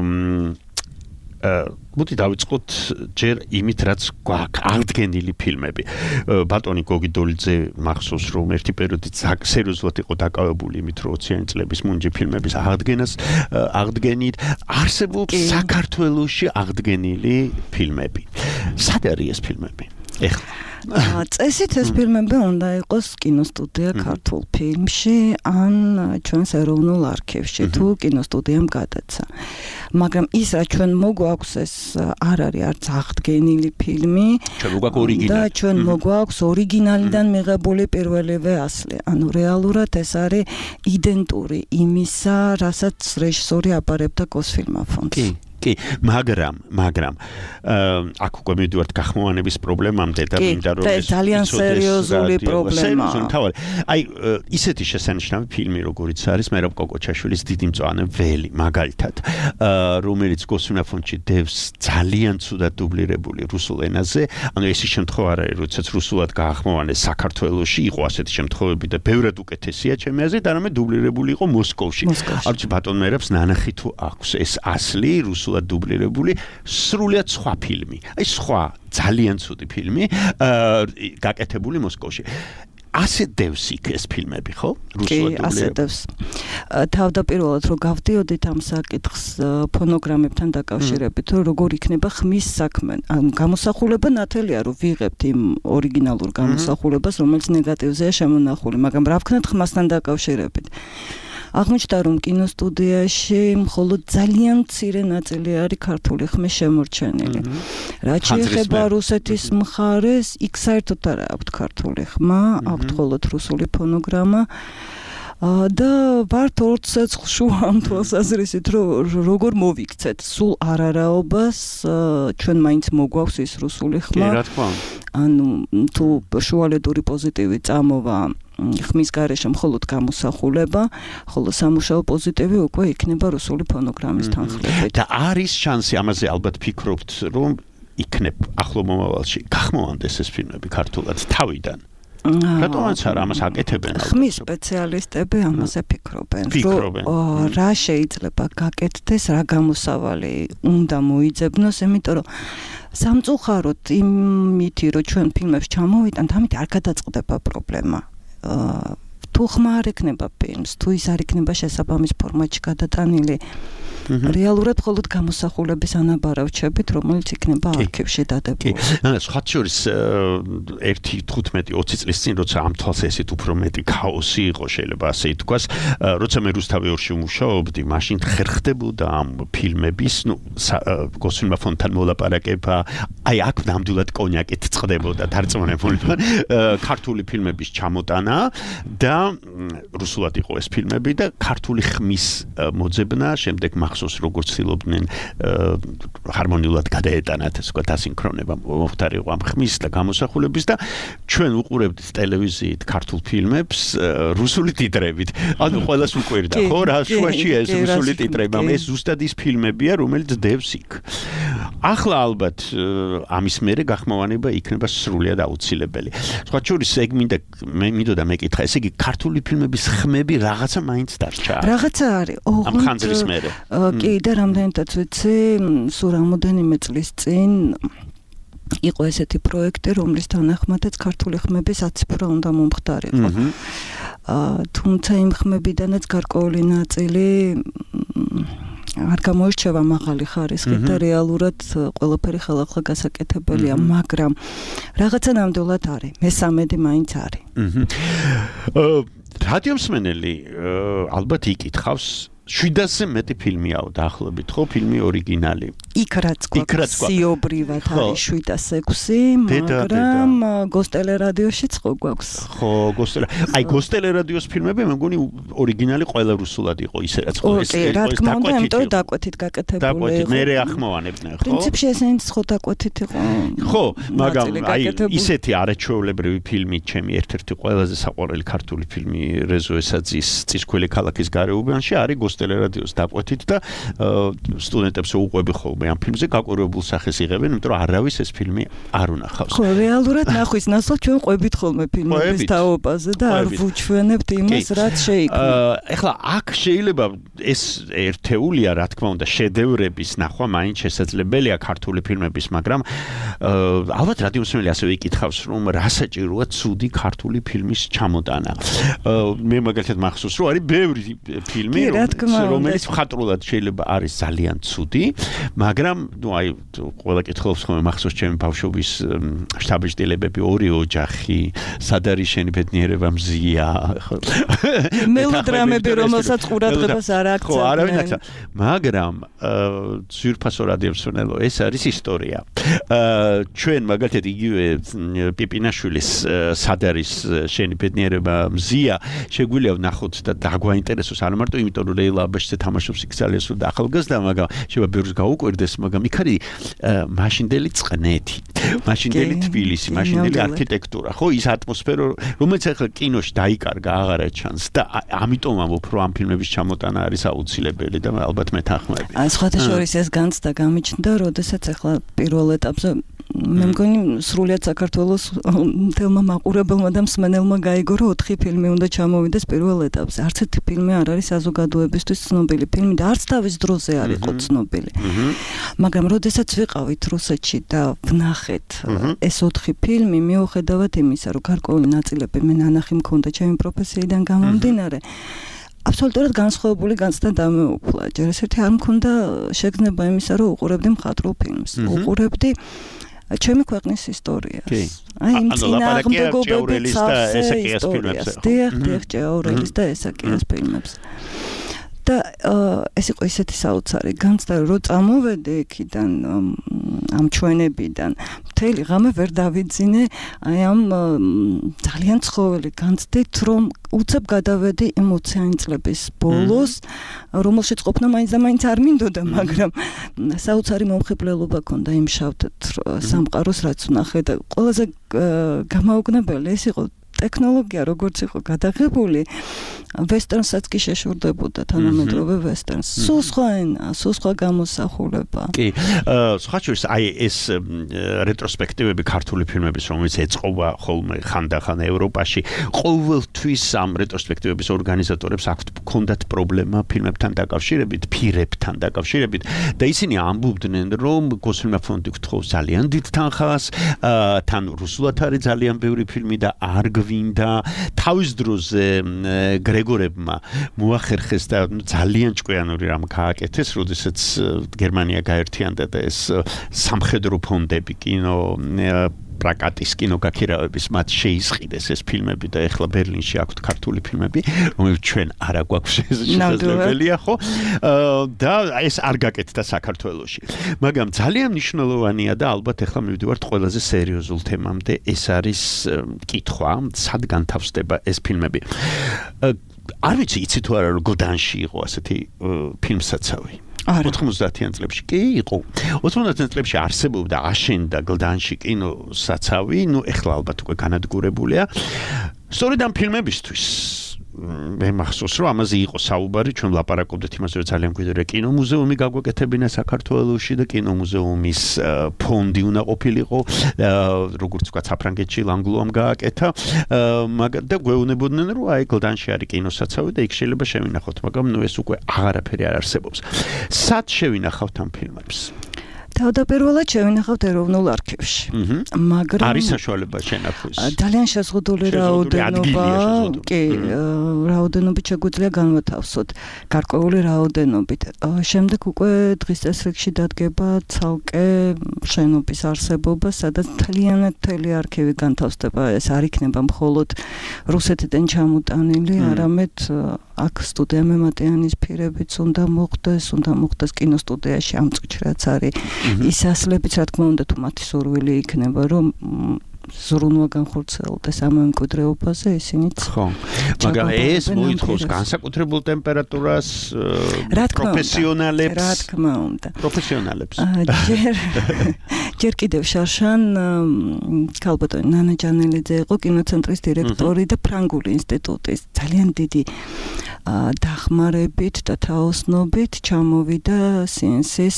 მოდი დავიწყოთ ჯერ იმით, რაც გვაქვს აღდგენილი ფილმები. ბატონი გოგი დოლიძე მახსოვს, რომ ერთი პერიოდი სერიოზულად იყო დაკავებული იმით, რომ 20-იანი წლების მუნჯი ფილმების აღდგენით. არსებობს საქართველოში აღდგენილი ფილმები. სად არის ეს ფილმები? ეხლა წესით ეს ფილმები უნდა იყოს კინოსტუდია ქართულ ფილმში ან ჩვენს ეროვნულ არქივში თუ კინოსტუდიამ გადაცა. მაგრამ ის რა ჩვენ მოგვაქვს ეს არ არის არც აღდგენილი ფილმი და ჩვენ მოგვაქვს ორიგინალიდან მიღებული პირველივე ასლი. ანუ რეალურად ეს არის იდენტური იმისა, რასაც რეჟისორი აბარებდა კოსფილმაფონდს. კი, მაგრამ აქ უკვე მივიდივართ გახმოვანების პრობლემამდე და მინდა რომ ეს ძალიან სერიოზული პრობლემაა. აი, ისეთი შესანიშნავი ფილმი, როგორიც არის მერაბ კოკოჩაშვილის დიდი მწვანე ველი, მაგალითად, რომელიც კოსმონავტში დევს ძალიან ცუდად დუბლირებული რუსულ ენაზე. ანუ ეს შემთხვევა არ არის, როდესაც რუსულად გაახმოვანეს საქართველოში, იყო ასეთი შემთხვევები და ბევრად უკეთესია ჩემი აზრით, არამედ დუბლირებული იყო მოსკოვში. არჩი ბატონ მერაბს ნანახი თუ აქვს ეს ასლი რუსულ დუბლირებული სრულიად სხვა ფილმი. აი სხვა ძალიან ცუდი ფილმი გაკეთებული მოსკოვში. ასე დევს იქ ეს ფილმები, ხო? რუსულად დუბლირებული. კი, ასე დევს. თავდაპირველად რომ გავდიოდით ამ საკითხს ფონოგრამებთან დაკავშირებით, რომ როგორ იქნება ხმის საქმე. ან გამოსახულება ნათელია, რომ ვიღებთ იმ ორიგინალურ გამოსახულებას, რომელიც ნეგატივზეა შემონახული, მაგრამ რა ვქნათ ხმასთან დაკავშირებით? აღმოჩნდა, რომ კინოსტუდიაში მხოლოდ ძალიან მცირე ნაწილი არის ქართული ხმის შემორჩენილი. რაც შეეხება რუსეთის მხარეს, იქ საერთოდ არ აქვს ქართული ხმა, აქვს მხოლოდ რუსული ფონოგრამა. და ვართ 2 ცეცხლში ამ თვალსაზრისით, რომ როგორ მოვიქცეთ სულ არარაობას, ჩვენ მაინც მოგვაქვს ის რუსული ხმა. კი, რა თქმა უნდა. ანუ თუ შუალედური პოზიტივი წამოვა ხმის გარეშე მხოლოდ გამოსახულება, ხოლო სამუშაო პოზიტივი უკვე იქნება რუსული ფონოგრამის თანხლებით. და არის შანსი, ამაზე ალბათ ფიქრობთ, რომ იქნებ ახლო მომავალში გახმოვანდეს ეს ფილმები ქართულად თავიდან. რატომაც არა ამას აკეთებენ? ხმის სპეციალისტები ამაზე ფიქრობენ. რა შეიძლება გაკეთდეს, რა გამოსავალი უნდა მოიძებნოს, იმიტომ რომ სამწუხაროდ იმითი, რომ ჩვენ ფილმებს ჩამოვიტანთ, ამით არ გადაწყდება პრობლემა. თუ ხმა არ ექნება ფილმს, თუ ის არ იქნება შესაბამის ფორმატში გადატანილი, რეალურად მხოლოდ გამოსახულების ანაბარავჩებით, რომელიც იქნება არქივში დადებული. სხვათა შორის 1-15-20 წლის წინ, როცა ამ თვალსაზრისით უფრო მეტი ქაოსი იყო, შეიძლება ასე ითქვას, როცა მე რუსთავი 2-ში ვმუშაობდი, მაშინ ხერხდებოდა ამ ფილმების, გოსვინმა ფონთან მოლაპარაკება, აი აქ ნამდვილად კონიაკით წყდებოდა დარწმუნებული ქართული ფილმების ჩამოტანა და რუსულად იყო ეს ფილმები და ქართული ხმის მოძებნა, შემდეგ მახსოვს როგორც ცდილობდნენ ჰარმონიულად გადაეტანათ ეს ვთქვათ ასინქრონება მოხდარიყო ამ ხმის და გამოსახულების და ჩვენ უყურებდით ტელევიზიით ქართულ ფილმებს რუსული ტიტრებით. ანუ ყველას უყვირდა, ხო, რა შუაშია ეს რუსული ტიტრები, ეს ზუსტად ის ფილმებია, რომელიც დევს იქ. ახლა ალბათ ამის მერე გახმოვანება იქნება სრულიად აუცილებელი. სხვათა შორის ეგ მინდოდა მეკითხა, ესე იგი ქართული ფილმების ხმები რაღაცა მაინც დარჩა. რაღაცა არის. ამ ხანძრის მერე. კი, და რამდენადაც ვიცი, სულ რამოდენიმე წლის წინ იყო ესეთი პროექტი, რომლის თანახმადაც ქართული ხმები საციფრო უნდა მომხდარიყო. თუმცა იმ ხმებიდანაც გარკვეული ნაწილი არ გამოირჩევა მაღალი ხარისხით და რეალურად ყველაფერი ხელახლა გასაკეთებელია, მაგრამ რაღაცა ნამდვილად არის. მესამედი მაინც არის. რადიომსმენელი ალბათ იკითხავს 700-ზე მეტი ფილმიაო დაახლოებით, ხო, ფილმი ორიგინალი. იქ რაც გვაქვს სიობრივად არის 706, მაგრამ გოსტელერადიოშიც ხო გვაქვს. ხო, აი გოსტელერადიოს ფილმები მე მგონი ორიგინალი ყველა რუსულად იყო ისე რაც ხო ეს რა თქმა უნდა, იმიტომ დაკვეთით გაკეთებული იყო. მე ახმოვანებდნენ, ხო? პრინციპში ესენიც ხო დაკვეთით იყო. ხო, მაგრამ აი ისეთი არაჩვეულებრივი ფილმი ჩემი ერთ-ერთი ყველაზე საყვარელი ქართული ფილმი რეზო ესაძის წისქვილი ქალაქის გარეუბანში არის გოსტელერადიოს დაკვეთით და სტუდენტებს უყვები ხოლმე ამ ფილმზე გაკვირვებულ სახეს იღებენ, იმიტომ რომ არავის ეს ფილმი არ უნახავს. ხო, რეალურად ნახვის ნაცვლად ჩვენ ყვებით ხოლმე ფილმების თაობაზე და არ ვუჩვენებთ იმას, რაც შეიქმნა. ეხლა აქ შეიძლება ეს ერთეულია, რა თქმა უნდა, შედევრების ნახვა მაინც შესაძლებელია ქართული ფილმების, მაგრამ ალბათ რადიომსმენელი ასევე იკითხავს, რომ რა საჭიროა ცუდი ქართული ფილმის ჩამოტანა. მე მაგალითად მახსოვს, რომ არის ბევრი ფილმი, რომელიც მხატვრულად შეიძლება არის ძალიან ცუდი, მაგრამ ნუ აი ყველა კითხულობს ხოლმე მახსოვს ჩემი ბავშვობის შთაბეჭდილებები, ორი ოჯახი, სად არის შენი ბედნიერება მზია, ხო. მელოდრამები, რომელსაც ყურადღებას არ აქცევენ. ხო, არავინ აქცევ. მაგრამ ძვირფასო რადიომსმენელო, ეს არის ისტორია. ჩვენ მაგალითად იგივე პიპინაშვილის სად არის შენი ბედნიერება მზია, შეგვიძლია ვნახოთ და დაგვაინტერესოს, არა მარტო იმიტომ რომ ლეილა აბაშიძე თამაშობს იქ ძალიან სულ და ახალგაზრდა, მაგრამ შეიძლება ბევრს გაუკვირდეს, მაგრამ იქ არის მაშინდელი წყნეთი, მაშინდელი თბილისი, მაშინდელი არქიტექტურა, ხო, ის ატმოსფერო, რომელიც ახლა კინოში დაიკარგა, აღარა ჩანს და ამიტომ ამბობ, რომ ამ ფილმების ჩამოტანა არის აუცილებელი და ალბათ მეთანხმები. სხვათა შორის ეს განცდა გამიჩნდა, როდესაც ახლა პირველ ეტაპზე მე მგონი სრულიად საქართველოს თელმა მაყურებელმა და მსმენელმა გაიგო, რომ 4 ფილმი უნდა ჩამოვიდეს პირველ ეტაპზე. არც ერთი ფილმი არ არის საზოგადოებისთვის ცნობილი ფილმი და არც თავის დროზე არ იყო ცნობილი. მაგრამ როდესაც ვიყავით რუსეთში და ვნახეთ ეს 4 ფილმი, მიუხედავად იმისა, რომ გარკვეული ნაწილები მე ნანახი მქონდა ჩემი პროფესიიდან გამომდინარე, აბსოლუტურად განსხვავებული განცდა დამეუფლა. ჯერ ერთი არ მქონდა შეგრძნება იმისა, რომ უყურებდი მხატვრულ ფილმს. უყურებდი ჩემი ქვეყნის ისტორიას. აი იმ წინააღმდეგობების ისტორიას. დიახ, ჭეაურელის და ესაკიას ფილმებს. და ეს იყო ისეთი საოცარი განცდა, რომ წამოვედი იქიდან ამ ჩვენებიდან. მთელი ღამე ვერ დავიძინე აი ამ ძალიან ცხოველი განცდით, რომ უცებ გადავედი იმ 20-იანი წლების ბოლოს, რომელშიც ყოფნა მაინც და მაინც არ მინდოდა, მაგრამ საოცარი მომხიბლელობა ქონდა იმ შავ სამყაროს, რაც ვნახე და ყველაზე გამაოგნებელი ეს იყო ტექნოლოგია, როგორც იყო გადაღებული, ვესტერნსაც კი შეშურდებოდა თანამედროვე ვესტერნს. სულ სხვა ენა, სულ სხვა გამოსახულება. კი, სხვა შორის აი ეს რეტროსპექტივები ქართული ფილმების, რომელიც ეწყობა ხოლმე ხანდახან ევროპაში, ყოველთვის ამ რეტროსპექტივების ორგანიზატორებს ჰქონდათ პრობლემა ფილმებთან დაკავშირებით, ფირებთან დაკავშირებით და ისინი ამბობდნენ, რომ გოსვინმა ფონდი გთხოვს ძალიან დიდ თანხას, თან რუსულად არის ძალიან ბევრი ფილმი და არ გვინდა თავის დროზე გრეგორებმა მოახერხეს და ძალიან ჭკვიანური რამ გააკეთეს, როდესაც გერმანია გაერთიანდა და ეს სამხედრო ფონდები კინო პრაკატის კინოგაქირავების მათ შეისყიდეს ეს ფილმები და ეხლა ბერლინში აქვთ ქართული ფილმები, რომელიც ჩვენ არ აგვაქვს შესაძლებელია, ხო? და ეს არ გაკეთდა საქართველოში. მაგრამ ძალიან მნიშვნელოვანია და ალბათ ეხლა მივდივართ ყველაზე სერიოზულ თემამდე, ეს არის კითხვა, სად განთავსდება ეს ფილმები. არ ვიცი, იცი თუ არა, რომ გლდანში იყო ასეთი ფილმსაცავი. 90-იან წლებში კი იყო. 90-იან წლებში არსებობდა აშენდა გლდანში კინოსაცავი, ეხლა ალბათ უკვე განადგურებულია. სწორედ ამ ფილმებისთვის მე მახსოვს რომ ამაზე იყო საუბარი, ჩვენ ვლაპარაკობდით იმაზე, რომ ძალიან მკვიდრია კინომუზეუმი გაგვეკეთებინა საქართველოში და კინომუზეუმის ფონდი უნდა ყოფილიყო, როგორც ვთქვათ, საფრანგეთში ლანგლუამ გააკეთა, მაგრამ და გვეუბნებოდნენ, რომ აი გლდანში არის კინოსაცავი და იქ შეიძლება შევინახოთ, მაგრამ ეს უკვე აღარაფერი არ არსებობს. სად შევინახავთ ამ ფილმებს? თავდაპირველად შევინახავთ ეროვნულ არქივში. მაგრამ არის საშუალება შენახვის. ძალიან შეზღუდული რაოდენობა, კი, რაოდენობით შეგვიძლია განვათავსოთ, გარკვეული რაოდენობით. შემდეგ უკვე დღის წესრიგში დადგება ცალკე შენობის არსებობა, სადაც მთლიანად მთელი არქივი განთავსდება. ეს არ იქნება მხოლოდ რუსეთიდან ჩამოტანილი, არამედ აქ სტუდია მემატიანის ფირებიც უნდა მოხდეს კინოსტუდიაში ამწყჩრაც არის. ის ასლებიც რა თქმა უნდა თუ მათი სურვილი იქნება რომ ზრუნვა განხორციელდეს ამ მემკვიდრეობაზე ისინიც ხო მაგრამ ეს მოითხოვს განსაკუთრებულ ტემპერატურას პროფესიონალებს რა თქმა უნდა პროფესიონალებს ჯერ კიდევ შარშან ქალბატონი ნანა ჯანელიძე იყო კინოცენტრის დირექტორი და ფრანგული ინსტიტუტის ძალიან დიდი დახმარებით და თაოსნობით ჩამოვიდა CNC-ის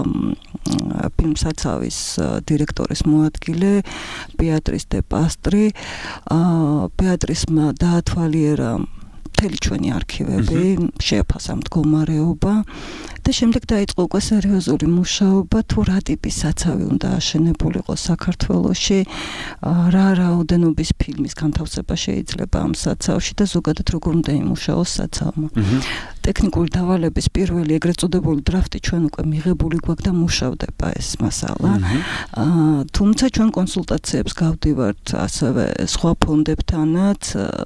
ფილმსაცავის დირექტორის მოადგილე ბეატრის დე პასტრი. ბეატრისმა დაათვალიერა მთელი ჩვენი არქივები, შეაფასა მდგომარეობა და შემდეგ დაიწყო უკვე სერიოზული მუშაობა თუ რა ტიპის საცავი უნდა აშენებულიყო საქართველოში, რა რაოდენობის ფილმის განთავსება შეიძლება ამ საცავში და ზოგადად როგორ უნდა იმუშაოს საცავმა. ტექნიკური დავალების პირველი ეგრეთ წოდებული დრაფტი ჩვენ უკვე მიღებული გვაქვს და მუშავდება ეს მასალა. თუმცა ჩვენ კონსულტაციებს გავდივართ ასევე სხვა ფონდებთანაც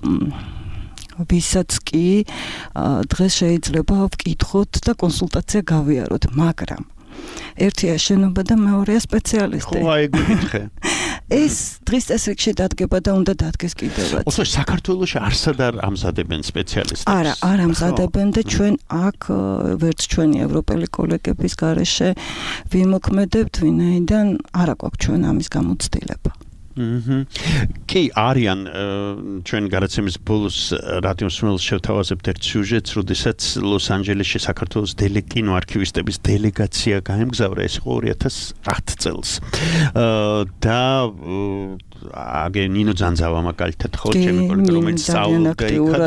ვისაც კი დღეს შეიძლება ვკითხოთ და კონსულტაცია გავიაროთ, მაგრამ ერთია შენობა და მეორეა სპეციალისტი. ხო, აი გიქხე. ეს დღის წესრიგში დადგება და უნდა დადგეს კიდევაც. ოსო საქართველოში არსად არ ამზადებენ სპეციალისტებს? არ ამზადებენ და ჩვენ აქ ვერც ჩვენი ევროპელი კოლეგების გარეშე ვიმოქმედებთ, ვინაიდან არ აქვს ჩვენ ამის გამოცდილება. კი არიან ჩვენ გადაცემის ბოლოს რადიო მსმენელს შევთავაზებთ ერთ სიუჟეტს, როდესაც ლოს-ანჯელესში საქართველოს კინოარქივისტების დელეგაცია გაემგზავრა, ეს იყო 2010 წელს. და აგე ნინო ძანძავა მაგალითად ხო ჩემი კოლეგა რომელიც საუბრობდა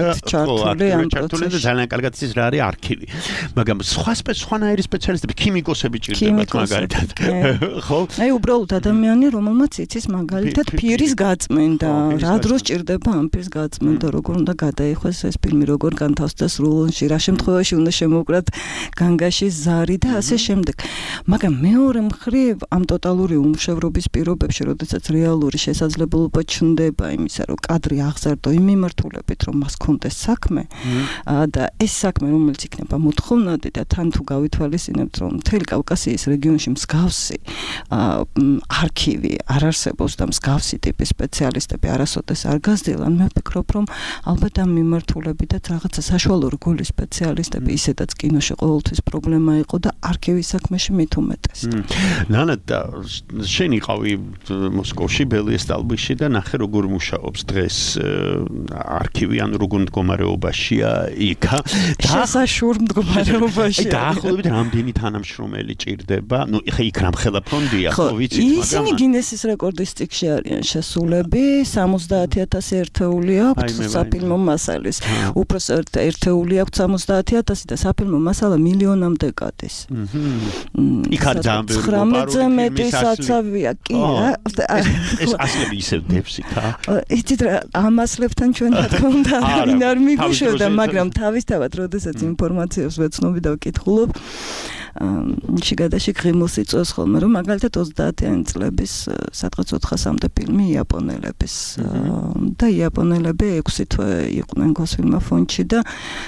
ძალიან კარგად ის რა არის არქივი. მაგრამ სხვანაირი სპეციალისტები, ქიმიკოსები ჭირდებათ მაგალითად. ხო? აი უბრალოდ ადამიანი, რომელმაც იცის მაგალითად ფირის გაწმენდა, რა დროს ჭირდება ამ ფირის გაწმენდა, როგორ უნდა გადაიხვეს ეს ფილმი, როგორ განთავსდეს რულონში, რა შემთხვევაში უნდა შემოუკრათ განგაში ზარი და ასე შემდეგ. მაგრამ მეორე მხრივ ამ ტოტალური უმუშევრობის პირობებში, როდესაც რეალური შესაძლებლობა ჩნდება იმისა, რომ კადრი აღზარდო იმ მიმართულებით, რომ მას კონდეს საქმე და ეს საქმე, რომელიც იქნება მოთხოვნადი და თან თუ გავითვალისწინებთ, რომ მთელი კავკასიის რეგიონში მსგავსი არქივი არ არსებობს და მსგავსი ტიპის სპეციალისტები არასოდეს არ გაზრდილან, მე ვფიქრობ, რომ ალბათ ამ მიმართულებითაც რაღაცა საშუალო რგოლის სპეციალისტები ისედაც კინოში ყოველთვის პრობლემა იყო და არქივის საქმეში მით უმეტეს. ნანა, შენ იყავი მოსკოვში, ბელიესტალბიში და ნახე როგორ მუშაობს დღეს არქივი, ან როგორ მდგომარეობაშია იქ. შესაშურ მდგომარეობაშია. დაახლოებით რამდენი თანამშრომელი ჭირდება? ნუ ხა იქ რამხელა ფონდია, ხო ვიცით, მაგრამ ისინი გინესის რეკორდის წიგნში არიან შესულები, 70,000 ერთეული აქვს საფილმო მასალის. უпрост ერთეული აქვს 70,000 და საფილმო მასალა მილიონამდე გადის. იქ არ ძალიან ბევრი 19-ზე მეტი საცავია, კი. ეს მასლები ისევ დებს იქა. იცით რა, ამასლებთან ჩვენ რა თქმა უნდა არ მიგუშევდა, მაგრამ თავისთავად, როდესაც ინფორმაციას ვეცნობი და ვკითხულობ, შიგადაში ღიმილს იწვევს ხოლმე, რომ მაგალითად 30-იანი წლების სადღაც 400-მდე ფილმი იაპონელების და იაპონელები 6 თვე იყვნენ გოსვინმა ფონდში და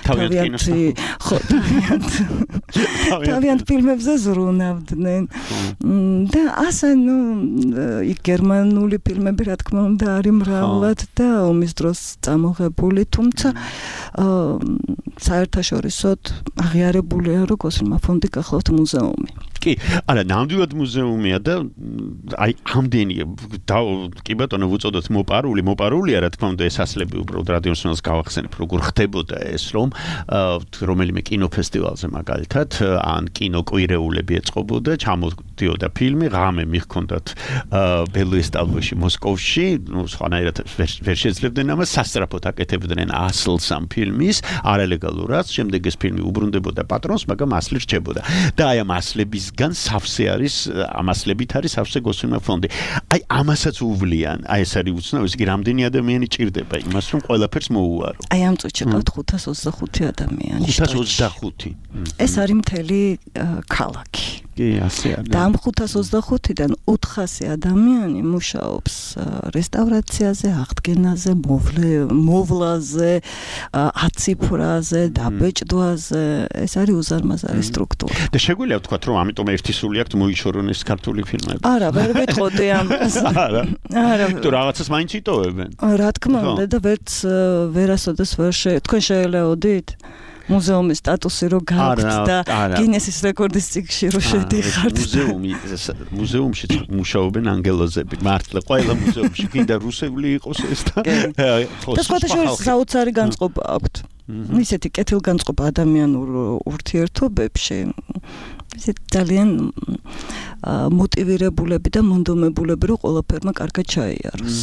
თავიანთ ფილმებზე ზრუნავდნენ და ასე იქ გერმანული ფილმები რა თქმა უნდა არის მრავლად და ომის დროს წამოღებული, თუმცა საერთაშორისოდ აღიარებულია რომ გოსვინმა ფონდი გახლავთ მუზეუმი. კი, არა, ნამდვილად მუზეუმია და აი ამდენი კი ბატონო ვუწოდოთ მოპარულია რა თქმა უნდა ეს ასლები უბრალოდ რადიოსნელს გავახსენებ როგორ ხდებოდა ეს რომ რომელიმე კინოფესტივალზე მაგალითად ან კინოკვირეულები ეწყობოდა ჩამოდიოდა ფილმი ღამე მიჰქონდათ ბელუესტალოში მოსკოვში სხვანაირად ვერ შეძლებდნენ ამას სასწრაფოდ აკეთებდნენ ასლს ამ ფილმის არალეგალურად შემდეგ ეს ფილმი უბრუნდებოდა პატრონს მაგრამ ასლი რჩებოდა და აი ამ ასლებისგან სავსე არის ამასლებით არის სავსე გოსვინმა ფონდი აი ამასაც უვლიან აი ეს არის უცნაური ის კი რამდენი ადამიანი ჭირდება იმას რომ ყველაფერს მოუარო აი ამ წუთში ყავთ 525 ადამიანი 525 ეს არის მთელი ქალაქი კი ასე არის და ამ 525-დან 400 ადამიანი მუშაობს რესტავრაციაზე, აღდგენაზე, მოვლაზე, აციფრაზე, დაბეჭდვაზე. ეს არის უზარმაზარი სტრუქტურა. და შეგვიძლია ვთქვათ, რომ ამიტომ ერთი სული აქვთ მოიჩორონ ეს ქართული ფილმები. არა, ვერ ვიტყოდი ამას. არა. თუ რაღაცას მაინც იტოვებენ. რა თქმა უნდა და ვერასოდეს ვერ თქვენ შეელეოდით? მუზეუმის სტატუსი რო გაქვთ და გინესის რეკორდის წიგნში რო შედიხართ. მუზეუმში მუშაობენ ანგელოზები. მართლა ყველა მუზეუმში კიდე რუსული იყოს ეს და სხვადასხვა საოცარი განწყობა აქვთ. ისეთი კეთილგანწყობა ადამიანურ ურთიერთობებში. ისეთ ძალიან მოტივირებულები და მონდომებულები რომ ყველაფერმა კარგად ჩაიაროს.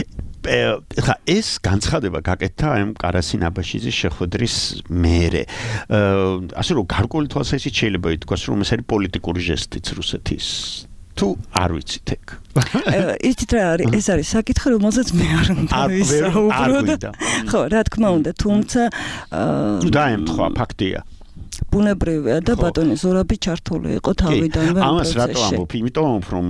ხა ეს განცხადება გაკეთდა ამ კარასინ აბაშიძის შეხვედრის მერე. ასე რომ გარკვეული თვალსაზრისით შეიძლება ითქვას რომ ეს არის პოლიტიკური ჟესტიც რუსეთის. თუ არ ვიცით ეგ. იცით რა არის? ეს არის საკითხი, რომელზეც მე არ უნდა ვისაუბრო. ხო, რა თქმა უნდა, თუმცა დაემთხვა ფაქტია. ბუნებრივია და ბატონი ზურაბი ჩართული იყო თავიდანვე ამ პროცესში. ამას რატო ამბობ? იმიტომ რომ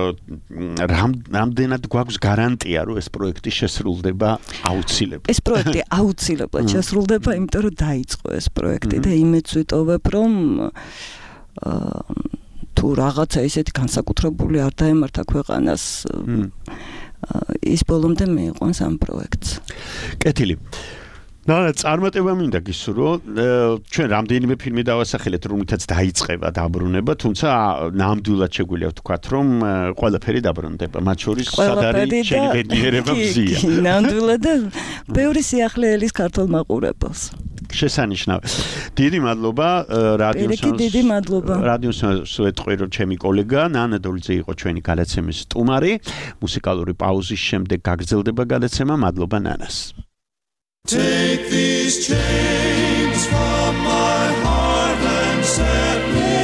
რამდენად გვაქვს გარანტია რომ ეს პროექტი შესრულდება აუცილებლად. ეს პროექტი აუცილებლად შესრულდება, იმიტომ რომ დაიწყო ეს პროექტი და იმედს ვიტოვებ რომ თუ რაღაცა ისეთი განსაკუთრებული არ დაემართა ქვეყანას ის ბოლომდე მიიყვანს ამ პროექტს. კეთილი. წარმატება მინდა გისურვო, ჩვენ რამდენიმე ფილმი დავასახელეთ, რომლითაც დაიწყება დაბრუნება, თუმცა ნამდვილად შეგვიძლია ვთქვათ, რომ ყველაფერი დაბრუნდება, მათ შორის სად არის შენიბედიერება მზია. ნამდვილად და ბევრი სიახლე ელის ქართულ მაყურებელს. შესანიშნავი. დიდი მადლობა რადიოს ეთყვირო ჩემი კოლეგა ნანა დოლიძე იყო ჩვენი გადაცემის სტუმარი. მუსიკალური პაუზის შემდეგ გაგრძელდება გადაცემა. მადლობა ნანას. Take these chains from my heart and set me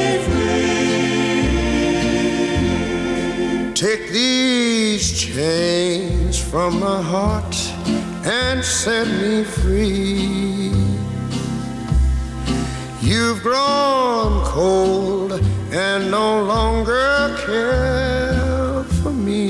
free. Take these chains from my heart and set me free. You've grown cold and no longer care for me.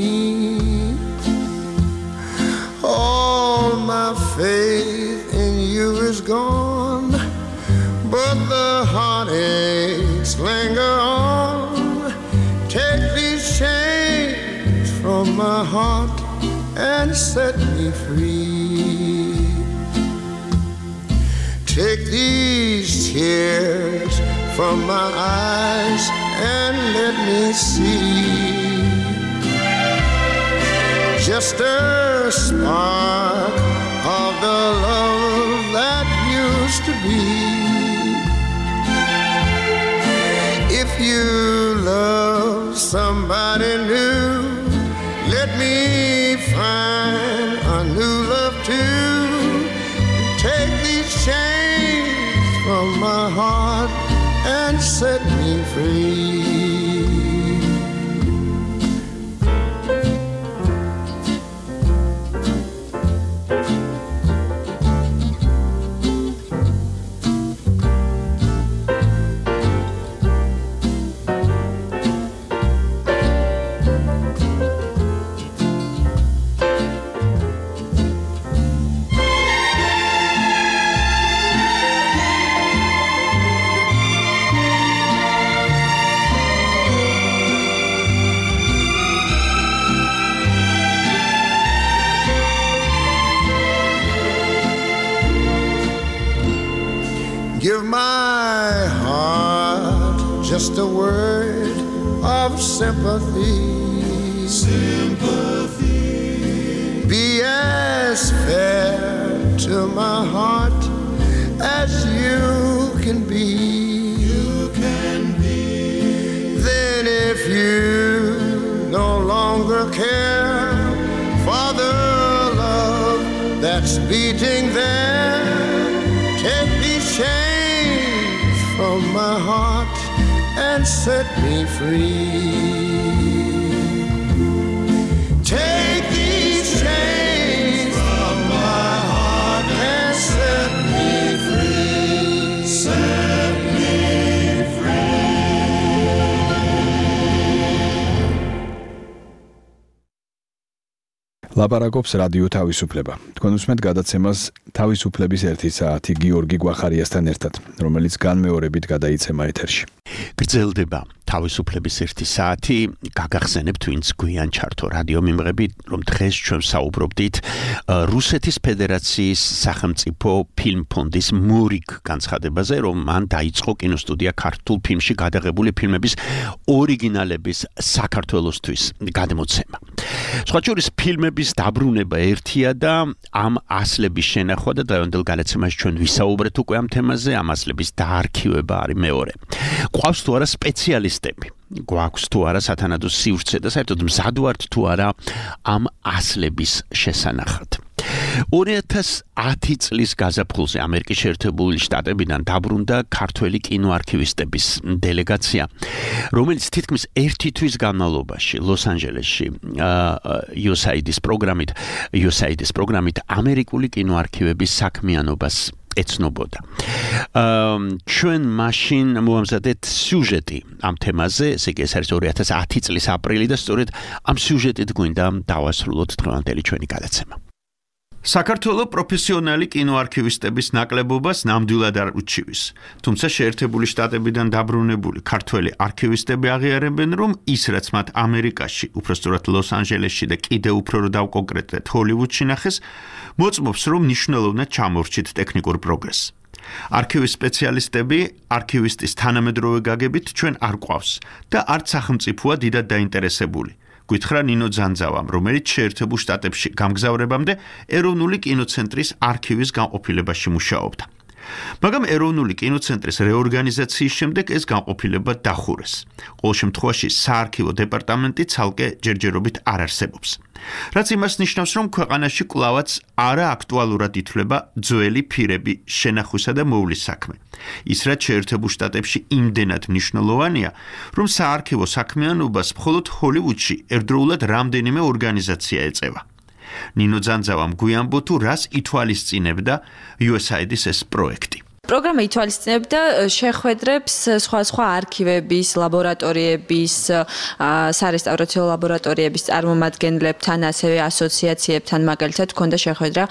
All my faith in you is gone, but the heartaches linger on. Take these chains from my heart and set me free. Take these tears from my eyes and let me see just a spark of the love that used to be. If you love somebody new, let me find a new love too. Take these chains from my heart and set me free. just a word of sympathy. Be as fair to my heart as you can be. Then if you no longer care for the love that's beating there, take these chains from my heart and set me free. Take these chains from my heart and set me free. Set me free. ლაპარაკობს რადიო თავისუფლება. თქვენ უსმენთ გადაცემას თავისუფლების 1 საათი გიორგი გვახარიასთან ერთად, რომელიც განმეორებით გადაიცემა ეთერში. გრძელდება თავისუფლების 1 საათი. გაგახსენებთ ვინც გვიან ჩართო რადიო მიმღები, რომ დღეს ჩვენ საუბრობდით რუსეთის ფედერაციის სახელმწიფო ფილმფონდის მურიგ განცხადებაზე, რომ მან დაიწყო კინოსტუდია ქართულ ფილმში გადაღებული ფილმების ორიგინალების საქართველოსთვის გადმოცემა. სხვა შორის ფილმების დაბრუნება ერთია და ამ ასლების შენახვა და დღევანდელ გადაცემაში ჩვენ ვისაუბრეთ უკვე ამ თემაზე, ამ ასლების დაარქივება არის მეორე. გვყავს თუ არა სპეციალისტები, გვაქვს თუ არა სათანადო სივრცე და საერთოდ მზად ვართ თუ არა ამ ასლების შესანახად. 2010 წლის გაზაფხულზე ამერიკის შეერთებული შტატებიდან დაბრუნდა ქართველი კინოარქივისტების დელეგაცია, რომელიც თითქმის 1 თვის განმავლობაში ლოს-ანჯელესში USAID-ის პროგრამით ამერიკული კინოარქივების საქმიანობას ეცნობოდა. ჩვენ მაშინ მოამზადეთ სიუჟეტი ამ თემაზე, ესე იგი ეს არის 2010 წლის აპრილი და სწორედ ამ სიუჟეტით გვინდა დავასრულოთ დღევანდელი ჩვენი გადაცემა. საქართველოს პროფესიონალი კინოარქივისტების ნაკლებობას ნამდვილად არ უჩივის. თუმცა შეერთებული შტატებიდან დაბრუნებული ქართველი არქივისტები აღიარებენ, რომ ის რაც მათ ამერიკაში, უпростоრად ლოს-ანჯელესში და კიდევ უფრო რომ დავკონკრეტდეთ ჰოლივუდში ნახეს, მოწმობს, რომ მნიშვნელოვნად ჩამორჩით ტექნიკურ პროგრესს. არქივის სპეციალისტები არქივისტის თანამედროვე გაგებით ჩვენ არ ყავს და არც სახელმწიფოა დიდად დაინტერესებული. გითხრა ნინო ძანძავამ, რომელიც შეერთებულ შტატებში გამგზავრებამდე ეროვნული კინოცენტრის არქივის განყოფილებაში მუშაობდა. მაგრამ ეროვნული კინოცენტრის რეორგანიზაციის შემდეგ ეს განყოფილება დახურეს. ყოველ შემთხვევაში საარქივო დეპარტამენტი ცალკე ჯერჯერობით არ არსებობს. რაც იმას ნიშნავს, რომ ქვეყანაში კვლავაც არააქტუალურად ითვლება ძველი ფირები შენახვისა და მოვლის საქმე. ის რაც შეერთებულ შტატებში იმდენად მნიშვნელოვანია, რომ საარქივო საქმიანობას მხოლოდ ჰოლივუდში ერთდროულად რამდენიმე ორგანიზაცია ეწევა. ნინო ძანძავამ გვიანბო თუ რას ითვალისწინებდა USAID-ის ეს პროექტი. პროგრამა ითვალისწინებდა შეხვედრებს სხვა არქივების, ლაბორატორიების, სარესტავრაციო ლაბორატორიების წარმომადგენლებთან, ასევე ასოციაციებთან, მაგალითად, ჰქონდა შეხვედრა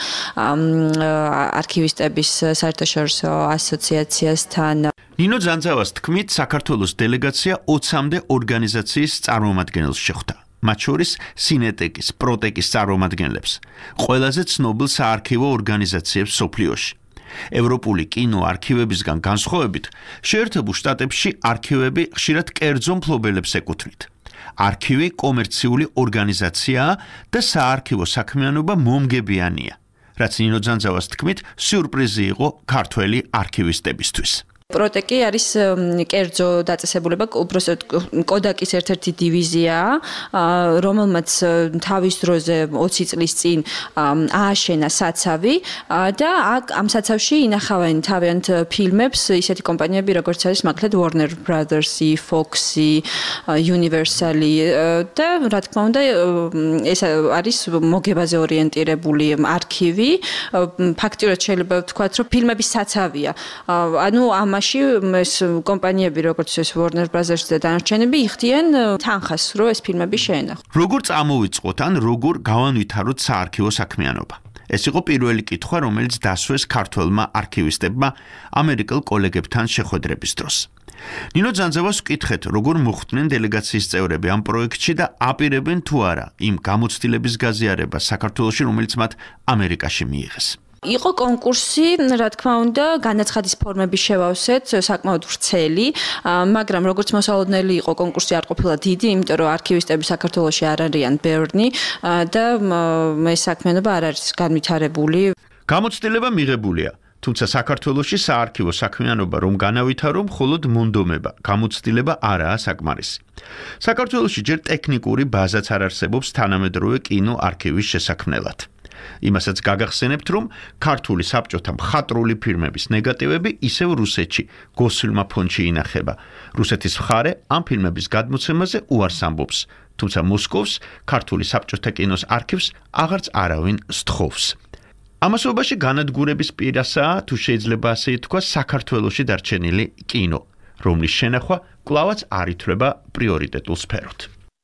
არქივისტების საერთაშორისო ასოციაციასთან. ნინო ძანძავას თქმით, საქართველოს დელეგაცია 20-მდე ორგანიზაციის წარმომადგენელს შეხვდა. მათ შორის სინეტეკის, პროტეკის წარმომადგენლებს, ყველაზე ცნობილ საარქივო ორგანიზაციებს მსოფლიოში. ევროპული კინო არქივებისგან განსხვავებით, შეერთებულ შტატებში არქივები ხშირად კერძო მფლობელებს ეკუთვნით. არქივი კომერციული ორგანიზაციაა და საარქივო საქმიანობა მომგებიანია, რაც ნინო ძანძავას თქმით, სიურპრიზი იყო ქართველი არქივისტებისთვის. პროტეკი არის კერძო დაწესებულება, უბრალოდ კოდაკის ერთ-ერთი დივიზიაა, რომელმაც თავის დროზე 20 წლის წინ ააშენა საცავი და ამ საცავში ინახავენ თავიანთ ფილმებს ისეთი კომპანიები, როგორც არის მაგალითად Warner Brothers-ი, Fox-ი, Universal-ი და რა თქმა უნდა, ეს არის მოგებაზე ორიენტირებული არქივი. ფაქტიურად შეიძლება ვთქვათ, რომ ფილმების საცავია. ანუ ეს კომპანიები, როგორც ეს Warner Brothers და დანარჩენები, იხდიან თანხას, რომ ეს ფილმები შეენახონ. როგორ წამოვიწყოთ, ან როგორ გავანვითაროთ საარქივო საქმიანობა? ეს იყო პირველი კითხვა, რომელიც დასვეს ქართველმა არქივისტებმა ამერიკელ კოლეგებთან შეხვედრების დროს. ნინო ძანძავას ვკითხეთ, როგორ მოხვდნენ დელეგაციის წევრები ამ პროექტში და აპირებენ თუ არა იმ გამოცდილების გაზიარებას საქართველოში, რომელიც მათ ამერიკაში მიიღეს. იყო კონკურსი, რა თქმა უნდა, განაცხადის ფორმები შევავსეთ, საკმაოდ ვრცელი, მაგრამ როგორც მოსალოდნელი იყო კონკურსი არ ყოფილა დიდი, იმიტომ რომ არქივისტები საქართველოში არ არიან ბევრნი და ეს საქმიანობა არ არის განვითარებული. გამოცდილება მიღებულია, თუმცა საქართველოში საარქივო საქმიანობა რომ განავითარო, მხოლოდ მონდომება, გამოცდილება არაა საკმარისი. საქართველოში ჯერ ტექნიკური ბაზაც არ არსებობს თანამედროვე კინოარქივის შესაქმნელად. იმასაც გაგახსენებთ, რომ ქართული საბჭოთა მხატვრული ფილმების ნეგატივები ისევ რუსეთში, გოსილმა ფონდში ინახება. რუსეთის მხარე ამ ფილმების გადმოცემაზე უარს ამბობს, თუმცა მოსკოვს ქართული საბჭოთა კინოს არქივს აღარც არავინ სთხოვს. ამასობაში განადგურების პირასაა, თუ შეიძლება ასე ითქვა, საქართველოში დარჩენილი კინო, რომლის შენახვა კვლავაც არ ითვლება პრიორიტეტულ სფეროდ.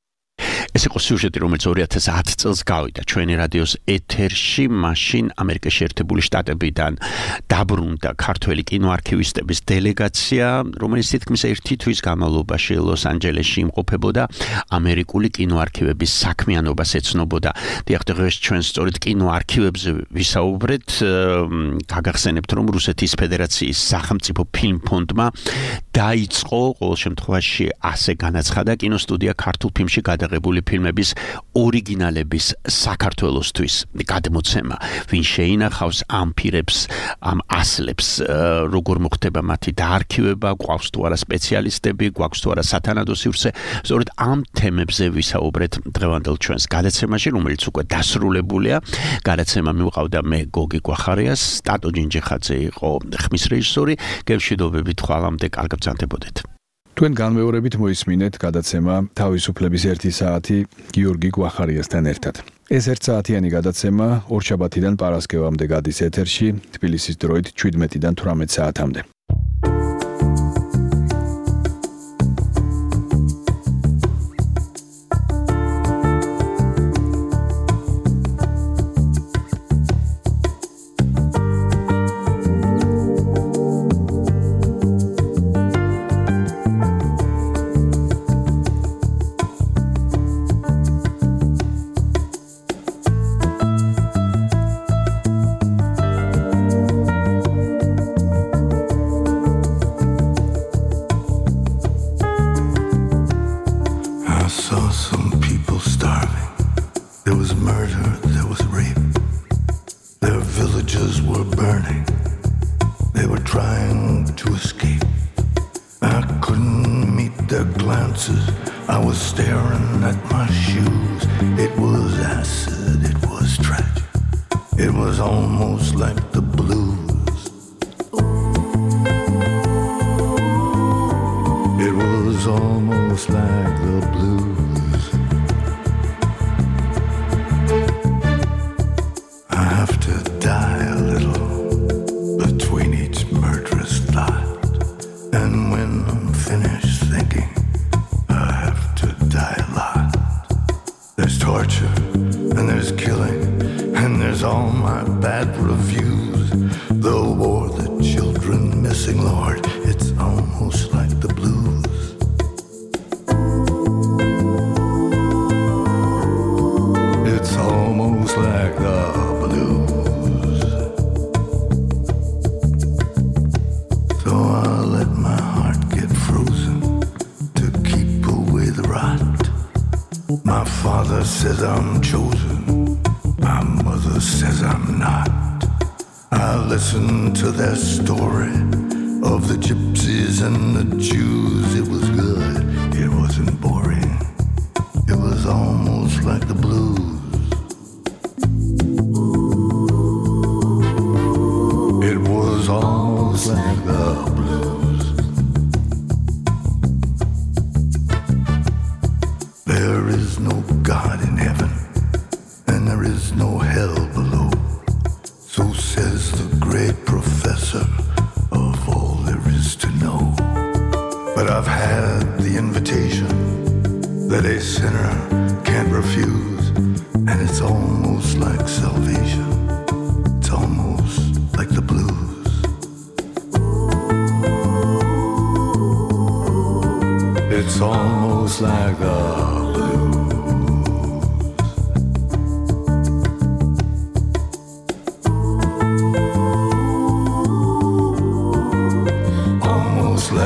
ეს იყო სიუჟეტი, რომელიც 2010 წელს გავიდა ჩვენი რადიოს ეთერში, მაშინ ამერიკაში ერთებული შტატებიდან დაბრუნდა ქართველი კინოარქივისტების დელეგაცია, რომელიც თითქმის ერთი თვის განმავლობაში ლოს-ანჯელესში იმყოფებოდა, ამერიკული კინოარქივების საქმიანობას ეცნობოდა. დიახ, დღეს ჩვენ სწორედ კინოარქივებზე ვისაუბრეთ, გაგახსენებთ, რომ რუსეთის ფედერაციის სახელმწიფო ფილმფონდმა დაიწყო, ყოველ შემთხვევაში ასე განაცხადა, კინოსტუდია ქართულ ფილმში გადაღებული ფილმების ორიგინალების საქართველოსთვის გადმოცემა. ვინ შეინახავს ამ პირებს, ამ ასლებს, როგორ მოხდება მათი დაარქივება, გვაქვს თუ არა სპეციალისტები, გვაქვს თუ არა სათანადო სივრცე, სწორედ ამ თემებზე ვისაუბრეთ დღევანდელ ჩვენს გადაცემაში, რომელიც უკვე დასრულებულია. გადაცემა მივყავდა მე გოგი გვახარიას, სტატო ჯინჯიხაძე იყო ხმის რეჟისორი. გემშვიდობებით, ხვალამდე, კარგ ბრძანდებოდეთ. თქვენ განმეორებით მოისმინეთ გადაცემა თავისუფლების 1 საათი გიორგი გვახარიასთან ერთად. ეს 1 საათიანი გადაცემა ორშაბათიდან პარასკევამდე გადის ეთერში, თბილისის დროით 17-დან 18 საათამდე.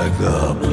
wake up